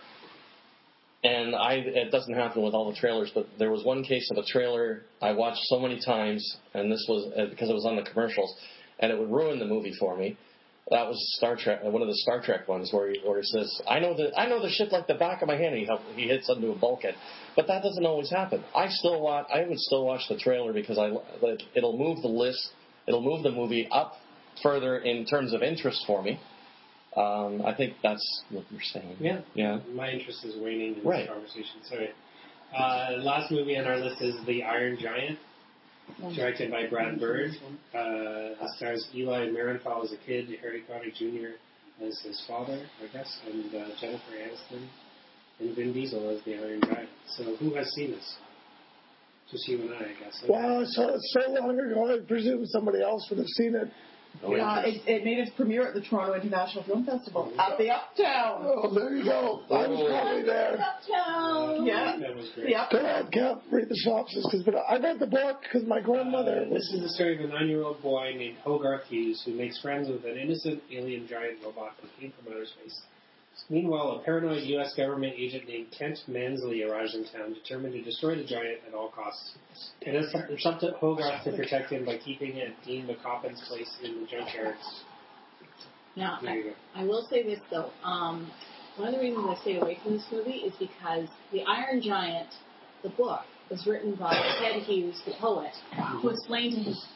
and I it doesn't happen with all the trailers, but there was one case of a trailer I watched so many times, and this was uh, because it was on the commercials, and it would ruin the movie for me. That was Star Trek, one of the Star Trek ones where he, where he says, "I know the I know the ship like the back of my hand." He help, he hits onto a bulkhead, but that doesn't always happen. I still watch. I would still watch the trailer because I like, it'll move the list. It'll move the movie up further in terms of interest for me. Um, I think that's what you're saying. Yeah. Yeah. My interest is waning in Right. this conversation. Sorry. Uh, last movie on our list is The Iron Giant, directed by Brad Bird. Uh, it stars Eli Marenthal as a kid, Harry Connick Junior as his father, I guess, and uh, Jennifer Aniston and Vin Diesel as the Iron Giant. So who has seen this? Just you and I, I guess. Wow, so it's so long ago. I presume somebody else would have seen it. Oh, Uh, it, it made its premiere at the Toronto International Film Festival at the Uptown. Oh, there you go. I was probably there. Uptown. Yeah, That was great. the Up- Go ahead, Kev. Read the synopsis. Because I read the book because my grandmother Uh, this was. is the story of a nine-year-old boy named Hogarth Hughes who makes friends with an innocent alien giant robot who came from outer space. Meanwhile, a paranoid U S government agent named Kent Mansley arrives in town, determined to destroy the giant at all costs. And it's, it's up to Hogarth to protect him by keeping it at Dean McCoppin's place in the junkyard. Now, There you go. I, I will say this though. Um, one of the reasons I stayed away from this movie is because The Iron Giant, the book, was written by Ted Hughes, the poet, who explained to his.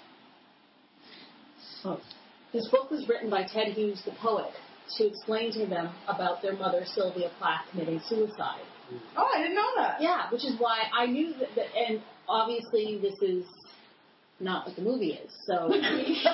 Oh, this book was written by Ted Hughes, the poet, to explain to them about their mother Sylvia Plath committing suicide. Oh, I didn't know that. Yeah, which is why I knew that, that and obviously this is not what the movie is. So, so you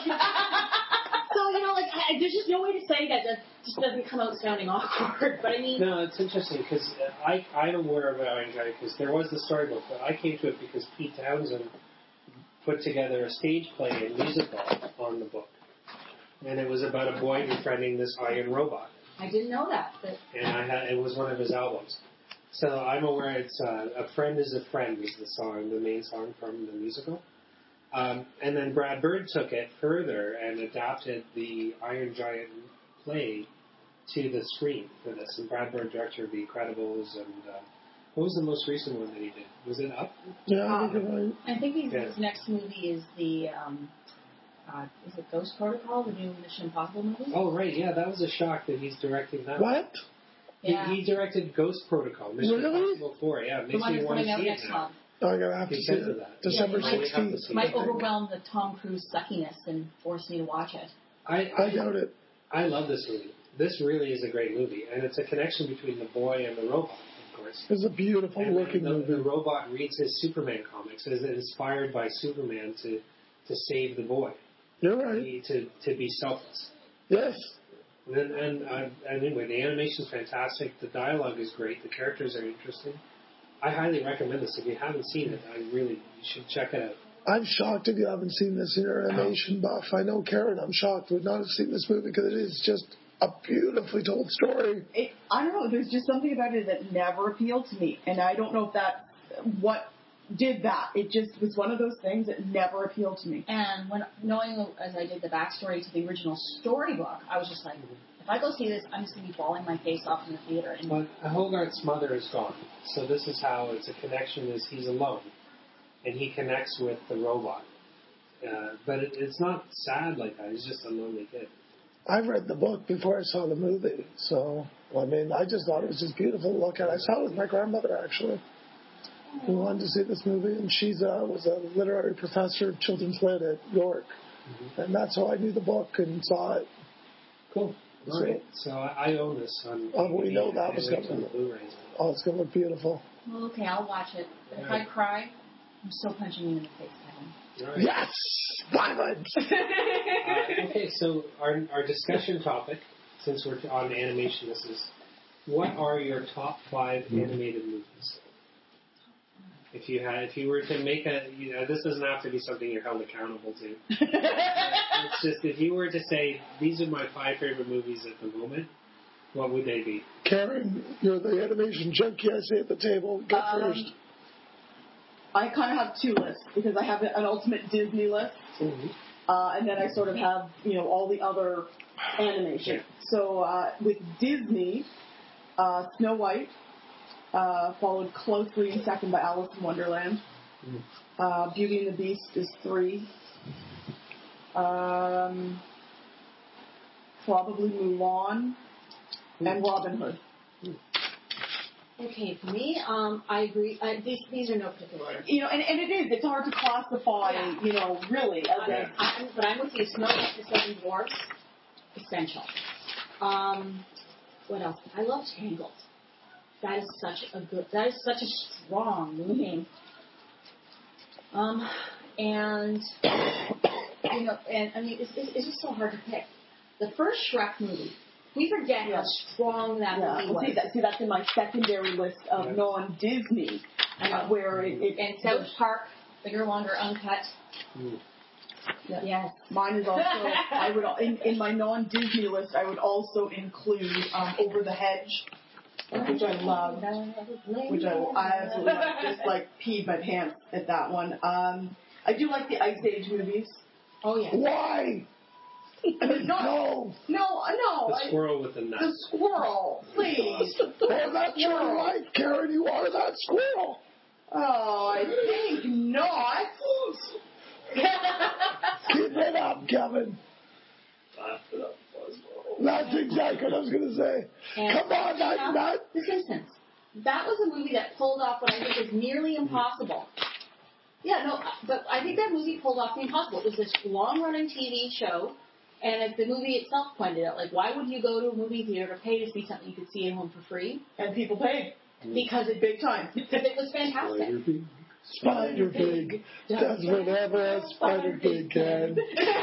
know, like I, there's just no way to say that. That just doesn't come out sounding awkward. But I mean, No, it's interesting because I, I'm aware of Iron Giant because there was the storybook, but I came to it because Pete Townsend put together a stage play and musical on the book. And it was about a boy befriending this iron robot. I didn't know that. But And I had, it was one of his albums. So I'm aware it's uh, A Friend is a Friend is the song, the main song from the musical. Um, and then Brad Bird took it further and adapted the Iron Giant play to the screen for this. And Brad Bird, director of The Incredibles, and uh, what was the most recent one that he did? Was it Up? Yeah, I think you're right. I think his, Yeah. his next movie is the um, uh, is it Ghost Protocol, the new Mission Impossible movie? Oh, right, yeah, that was a shock that he's directing that. What? He, Yeah, he directed Ghost Protocol, Mission Really? Impossible four. Yeah, it the makes one me that's want to coming out see it next now. month. Oh, I'm gonna have to see Because of it. that. December Yeah, you might- sixteenth. See Might it. overwhelm the Tom Cruise suckiness and force me to watch it. I, I I doubt it. I love this movie. This really is a great movie, and it's a connection between the boy and the robot, of course. It's a beautiful And looking the, movie. the robot reads his Superman comics, is inspired by Superman to, to save the boy, You're right. He- to to be selfless. Yes. And and uh, anyway, the animation's fantastic. The dialogue is great. The characters are interesting. I highly recommend this. If you haven't seen it, I really you should check it out. I'm shocked if you haven't seen this in your animation buff. I know Karen, I'm shocked would not have seen this movie because it is just a beautifully told story. It, I don't know. There's just something about it that never appealed to me, and I don't know if that's what did that. It just was one of those things that never appealed to me. And when knowing as I did the backstory to the original storybook, I was just like, if I go see this, I'm just going to be bawling my face off in the theater. And But Hogarth's mother is gone, so this is how it's a connection. Is he's alone, and he connects with the robot. Uh, but it, it's not sad like that. He's just a lonely kid. I've read the book before I saw the movie, so I mean, I just thought it was just beautiful to look at. I saw it with my grandmother actually, who wanted to see this movie, and she's uh, was a literary professor of children's lit at York, mm-hmm. and that's how I knew the book and saw it. Cool. So, All right. So I, I own this on. Oh, we know that and was wait going till to. Blu-rays. Oh, it's going to look beautiful. well, okay, I'll watch it. But if I cry, I'm still punching you in the face, Kevin. All right. Yes, violence. uh, okay, so our our discussion topic, since we're on animation, this is what are your top five animated movies? If you had, if you were to make a, you know, this doesn't have to be something you're held accountable to. It's just if you were to say these are my five favorite movies at the moment, what would they be? Karen, you're the animation junkie I see at the table. Go Um, first. I kind of have two lists because I have an ultimate Disney list, Mm-hmm. uh, and then I sort of have you know all the other animation. Yeah. So uh, with Disney, uh, Snow White, uh, followed closely in second by Alice in Wonderland. Mm. Uh, Beauty and the Beast is three. Um, probably Mulan and Robin Hood. Okay, for me, um, I agree. I, these these are no particular order. You know, and, and it is. It's hard to classify. Yeah. You know, really. As I'm, a, I'm, but I'm with you. Snow White, the Seven Dwarfs, essential. Um, what else? I love Tangled. That is such a good. That is such a strong movie. Um, and you know, and I mean, it's, it's, it's just so hard to pick. The first Shrek movie. We forget Yeah. how strong that yeah. movie Well, was. see, that, see, that's in my secondary list of Yeah. non-Disney, uh, where it, it And South Park, bigger, longer, uncut. Mm. Yeah. Yes. Mine is also. I would in, in my non-Disney list. I would also include um, Over the Hedge, which I love. Which I, I absolutely love. Just like peed my pants at that one. Um, I do like the Ice Age movies. Oh yeah. Why? I mean, not, No. no, no. The I- squirrel with the the nuts. squirrel, please. Oh, that's your life, Karen. You are that squirrel. Oh, I think not. Keep it up, Kevin. That's exactly what I was going to say. And Come on, that, yeah, that. The Simpsons. That was a movie that pulled off what I think is nearly impossible. Yeah, no, but I think that movie pulled off the impossible. It was this long-running T V show, and as the movie itself pointed out, like, why would you go to a movie theater to pay to see something you could see at home for free? And people paid. Because it Big time. because it was fantastic. Spider Pig does whatever a Spider Pig can.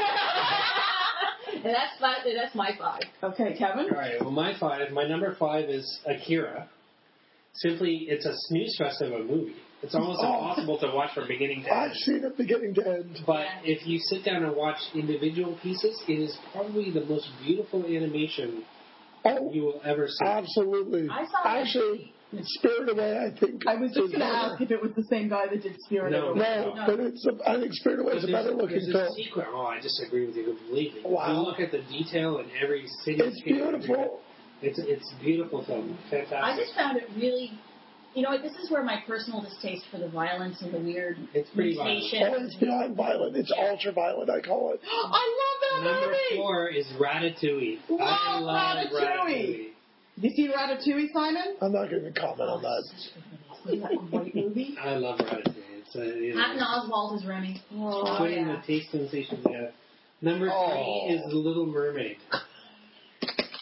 And that's my that's my five. Okay, Kevin? All right. Well, my five. My number five is Akira. Simply, it's a snooze fest of a movie. It's almost Oh. impossible to watch from beginning to I've end. seen it beginning to end. But if you sit down and watch individual pieces, it is probably the most beautiful animation Oh, you will ever see. absolutely. I saw that Actually, Spirited Away, I think. I was just is going to better. ask if it was the same guy that did Spirited No. Away. No, but it's a, I think Spirited Away is a There's- better looking there's film. a sequence. Oh, I disagree with you completely. Wow. You look at the detail in every city. It's beautiful. It's it's a beautiful film. Fantastic. I just found it really, you know what, this is where my personal distaste for the violence and the weird It's pretty violent. mutation. Oh, it's beyond violent. It's ultra violent, I call it. I love that Number movie! four is Ratatouille. I Love love Ratatouille. You see Ratatouille, Simon? I'm not going to comment on that. Isn't that a great movie? I love Ratatouille. It's a, you know, Patton Oswalt is Remy. Oh, putting yeah. the taste sensation together. Number Oh. three is The Little Mermaid.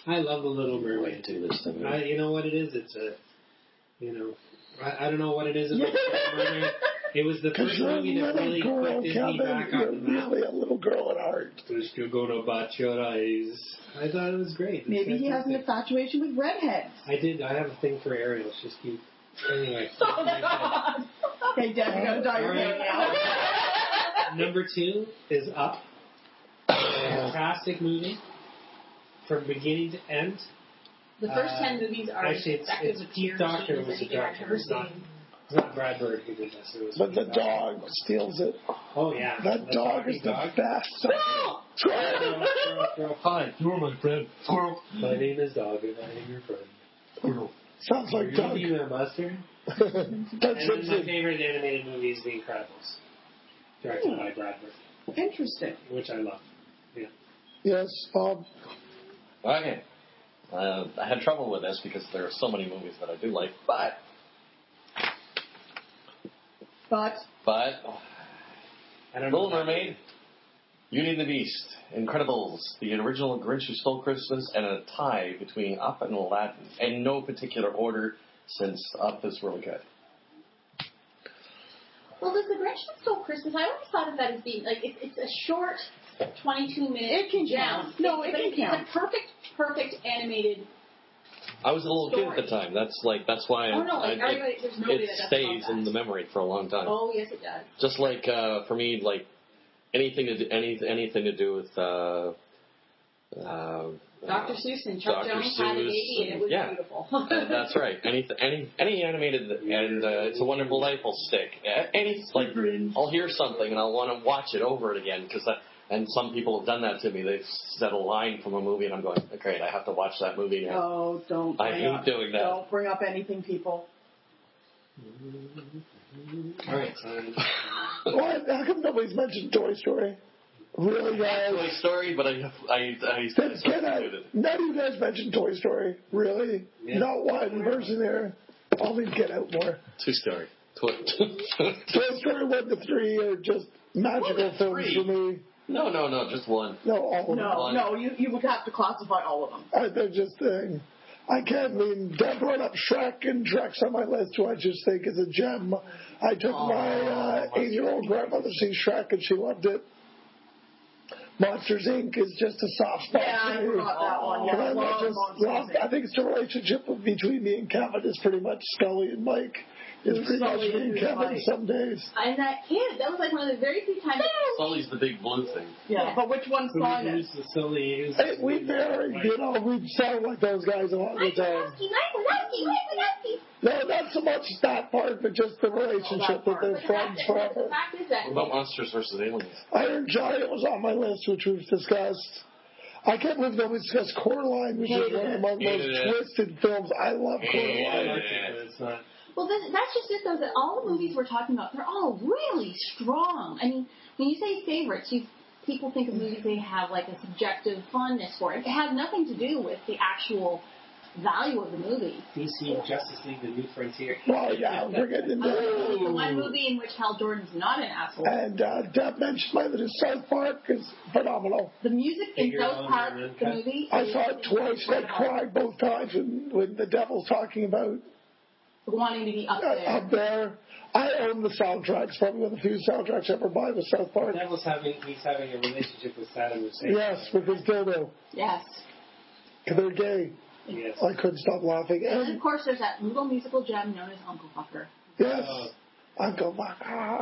I love The Little Wait Mermaid. to do this thing. I, you know what it is? It's a, you know, I, I don't know what it is about The Little Mermaid. It was the first you're a movie that little really girl, put Disney Kevin. back You're on the map. really a little girl at heart. Just you're gonna bat your eyes. I thought it was great. It's Maybe he has an fantastic. infatuation with redheads. I did. I have a thing for Ariel. She's cute. Anyway. Oh, God. Okay, Deb, you gotta dye your hair now. Number two is Up. Fantastic movie. From beginning to end. The first Uh, ten movies are actually, it's- effective it's with Pete tear Docter machines was the anything I've director. ever It's not- seen. It's not Brad Bird who did this. It was But Pete the Docter. dog steals it. Oh, yeah. That The dog talking is the dog. best. Squirrel, squirrel, squirrel. Hi, you're my friend. Squirrel. My name is Dog, and I am your friend. Squirrel. Sounds Are like you Doug. eating a mustard? Doug And then my Simpson. favorite animated movie is The Incredibles, directed by Brad Bird, Interesting. which I love. Yeah. Yes, Bob. Okay. Uh, I had trouble with this because there are so many movies that I do like, but, But but, I don't know. Little Mermaid, Beauty and the Beast, Incredibles, the original Grinch Who Stole Christmas, and a tie between Up and Aladdin, in no particular order, since Up is really good. Well, does the Grinch Who Stole Christmas? I always thought of that as being like it's, it's a short, twenty-two minute. It can gem. count. No, it but can it's count. a perfect, perfect animated. I was a little Story. kid at the time. That's like that's why Oh no, like I, everybody, there's nobody it that doesn't stays love in that. the memory for a long time. Oh yes, it does. Just like uh, for me, like anything to do, any, anything to do with uh, uh, Doctor uh, Seuss and Chuck Doctor Jones had a Seuss baby, and it and- was yeah. beautiful. uh, that's right. Any any any animated and uh, It's a Wonderful Life will stick. Uh, Any like I'll hear something and I'll want to watch it over it again because and some people have done that to me. They've said a line from a movie and I'm going, great, I have to watch that movie now. oh, don't. I bring hate up, doing that. Don't bring up anything, people. All right. Um, What? How come nobody's mentioned Toy Story? Really, guys? Toy Story, but I I I, I Then Can I, substituted. none of you guys mentioned Toy Story. Really? Yeah. Not one person there. I'll need to get out more. Two Story. Toy. Toy Story one to three are just magical One to films three? for me. no, no, no, just one. No, all of them. No, One. no, you, you would have to classify all of them. I, they're just thing. I can't mean Deb brought up Shrek, and Shrek's on my list, who I just think is a gem. I took Oh, my uh, eight-year-old grandmother to see Shrek, and she loved it. Monsters Incorporated is just a soft spot Yeah, I for me. forgot that one. Yeah, And I I love love just Monsters, love, Incorporated. I think it's the relationship between me and Kevin is pretty much Scully and Mike. It's pretty much Scully me and and Kevin Mike. some days. And that kid, that was like one of the very few times. Sully's the big blue thing. Yeah, Yeah. but which one's who- Simon? who's the silly? Who's Hey, we vary, you know, we sound like those guys all the Mike time. Wazowski, Mike Wazowski, Mike Wazowski. No, not so much that part, but just the relationship that they're But the friends fact, that, the forever. fact is that What about Monsters versus Aliens? Iron Giant was on my list, which we've discussed. I can't believe nobody discussed Coraline, which is Hated one of the it. most Hated it. twisted films. I love I Coraline. like it, but it's not. Well, this, that's just it, though, that all the movies we're talking about, they're all really strong. I mean, when you say favorites, you people think of movies they have, like, a subjective fondness for. It has nothing to do with the actual value of the movie. D C Justice League: The New Frontier. Well, yeah, we're getting into Other than the one Ooh. movie in which Hal Jordan's not an asshole. And uh, Deb mentioned my that South Park is phenomenal. The music in Figure South on Park, your the cut. movie, I is saw it twice and I incredible. cried both times when, when the devil's talking about Wanting to be up uh, there. up there. I own the soundtracks, probably one of the few soundtracks I ever buy with South Park. Devil's having he's having a relationship with Saddam Hussein. Yes, with his dildo. Yes. Because they're gay. Yes. I couldn't stop laughing. And then, And of course, there's that little musical gem known as Uncle Fucker. yes, Oh. Uncle Buck.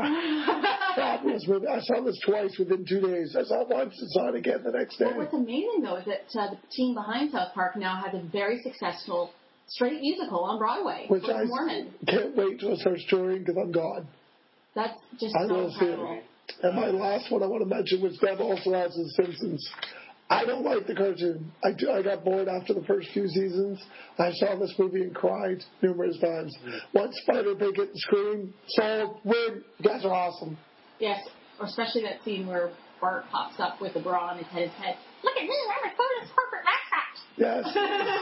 Ah. Fabulous movie. I saw this twice within two days. I saw it once and saw it again the next day. But what's amazing, though, is that uh, the team behind South Park now has a very successful straight musical on Broadway. Which Book I of Mormon. can't wait till it starts touring because I'm gone. That's just I so will see incredible. it. And my last one I want to mention, which Deb also has, is Simpsons. I don't like the cartoon. I, do, I got bored after the first few seasons. I saw this movie and cried numerous times. Once Spider Pig hit the screen, sold, win. You guys are awesome. Yes, or especially that scene where Bart pops up with a bra on his head. His head. Look at me, I'm a famous corporate Yes.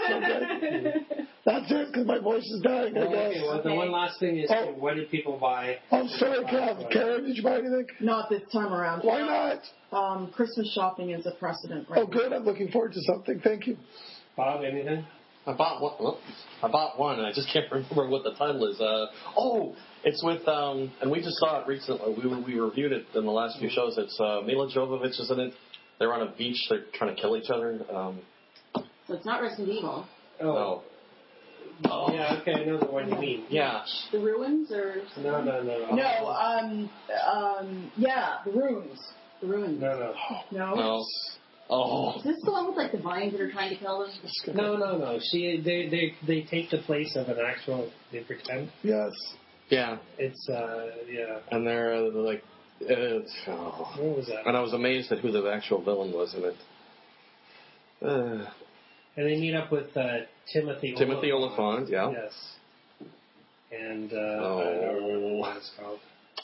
Okay. That's it, because my voice is dying, I Well, guess. okay, well, the one last thing is, Oh. what did people buy? I'm sorry, Kev. Karen, did you buy anything? Not this time around. Why not? Um, Christmas shopping is a precedent right Oh, good. I'm looking forward to something. Thank you. Bob, anything? I bought one. Whoops. I bought one, and I just can't remember what the title is. Uh, oh, it's with, um, and we just saw it recently. We we reviewed it in the last few shows. It's uh, Mila Jovovich is in it. They're on a beach. They're trying to kill each other. Um, So it's not Resident Evil. oh. Oh. Yeah, okay, I know the one you mean. Yeah. The Ruins or No, no, no. no? Um, um, yeah, the Ruins. The Ruins. No, no. No. No. Oh. Is this the one with like the vines that are trying to kill them? No, no, no. She, they, they, they take the place of an actual. They pretend. Yes. Yeah. It's, uh, yeah. And they're uh, like, it's, oh. What was that? And I was amazed at who the actual villain was in it. Uh, And they meet up with uh, Timothy. Timothy Oliphant. Oliphant, yeah. Yes. And uh, Oh. I don't remember what it's called.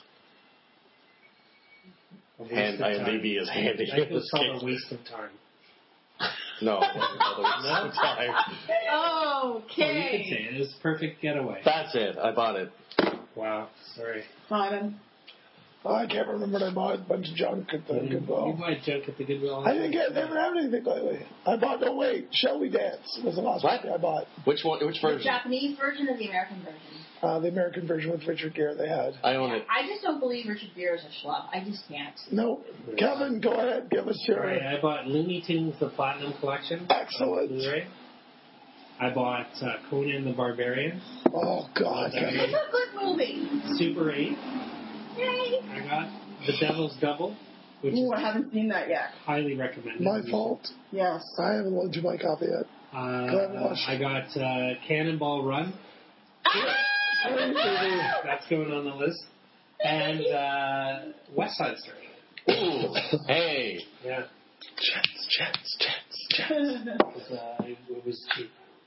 A waste And of time. IMDb is handy. I think it was called a waste of time. No, it wasn't called a waste of time. Well, you could Okay. say it. It was a perfect getaway. That's it. I bought it. Wow. Sorry. Simon. Oh, I can't remember what I bought. A bunch of junk at the You, you Goodwill. buy junk at the Goodwill. I think I never had anything lately. I bought No Wait, Shall We Dance was the last What? one I bought. Which one? Which The version? Japanese version or the American version? Uh, the American version with Richard Gere they had. I own Yeah, it. I just don't believe Richard Gere is a schlub. I just can't. No. Kevin, go ahead. Give us your... Right, I bought Looney Tunes, the Platinum Collection. Excellent. on Blu-ray. I bought uh, Conan the Barbarian. Oh, God. It's Kevin. a good movie. Super eight. Yay! I got The Devil's Double, which Ooh, is I haven't seen that yet. highly recommended. My fault. Yes. I haven't looked through my copy yet. Uh, Go ahead and watch. I got uh, Cannonball Run. That's going on the list. And uh, West Side Story. Ooh. Hey. Yeah. Chance, chance, chance, chance. It was, uh, it, it was cheap.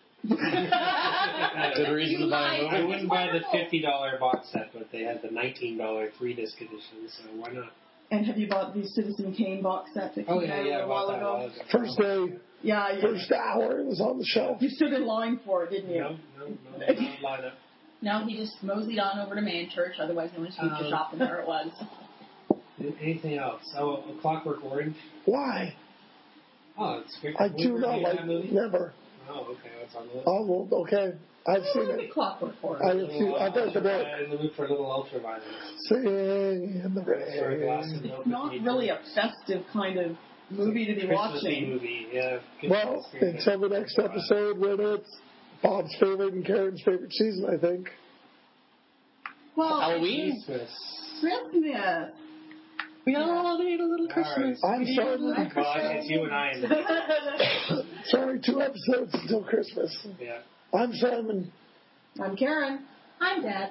Good reason to buy a I movie. wouldn't buy the fifty dollars box set, but they had the nineteen dollars three-disc edition, so why not? And have you bought the Citizen Kane box set that Oh, came yeah, out yeah, a I while bought that a while ago? ago. First day, Yeah, yeah. first hour, it was on the shelf. You stood in line for it, didn't you? No, no, no, not line up. No, he just moseyed on over to Man Church, otherwise known as Future Um, Shop, and there it was. Anything else? Oh, A Clockwork Orange. Why? Oh, it's great. I Have do you ever not seen like, that movie? never. Oh, okay, that's on the list. Oh, well, okay. I've I seen love it. the Clockwork Orange. I have seen, I've read the book. In the mood for a little ultraviolet. Singing in the Sorry, glass rain. of milk It's not with me. really a festive kind of movie to be Christmassy watching. movie, yeah. Good Well, spirit. until the next episode when it's Bob's favorite and Karen's favorite season, I think. Well, Halloween? Christmas. Christmas. We all need a little Christmas. I'm sorry. Well, it's you and I. In the Sorry, two episodes until Christmas. yeah. I'm Simon. I'm Karen. I'm Dad.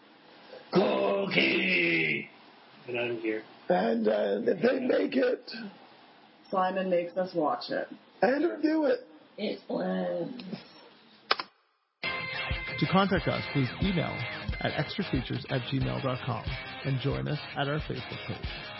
Cookie! And I'm here. And uh, if they make it Simon makes us watch it. and review it. It's blends. To contact us, please email at extrafeatures at gmail dot com and join us at our Facebook page.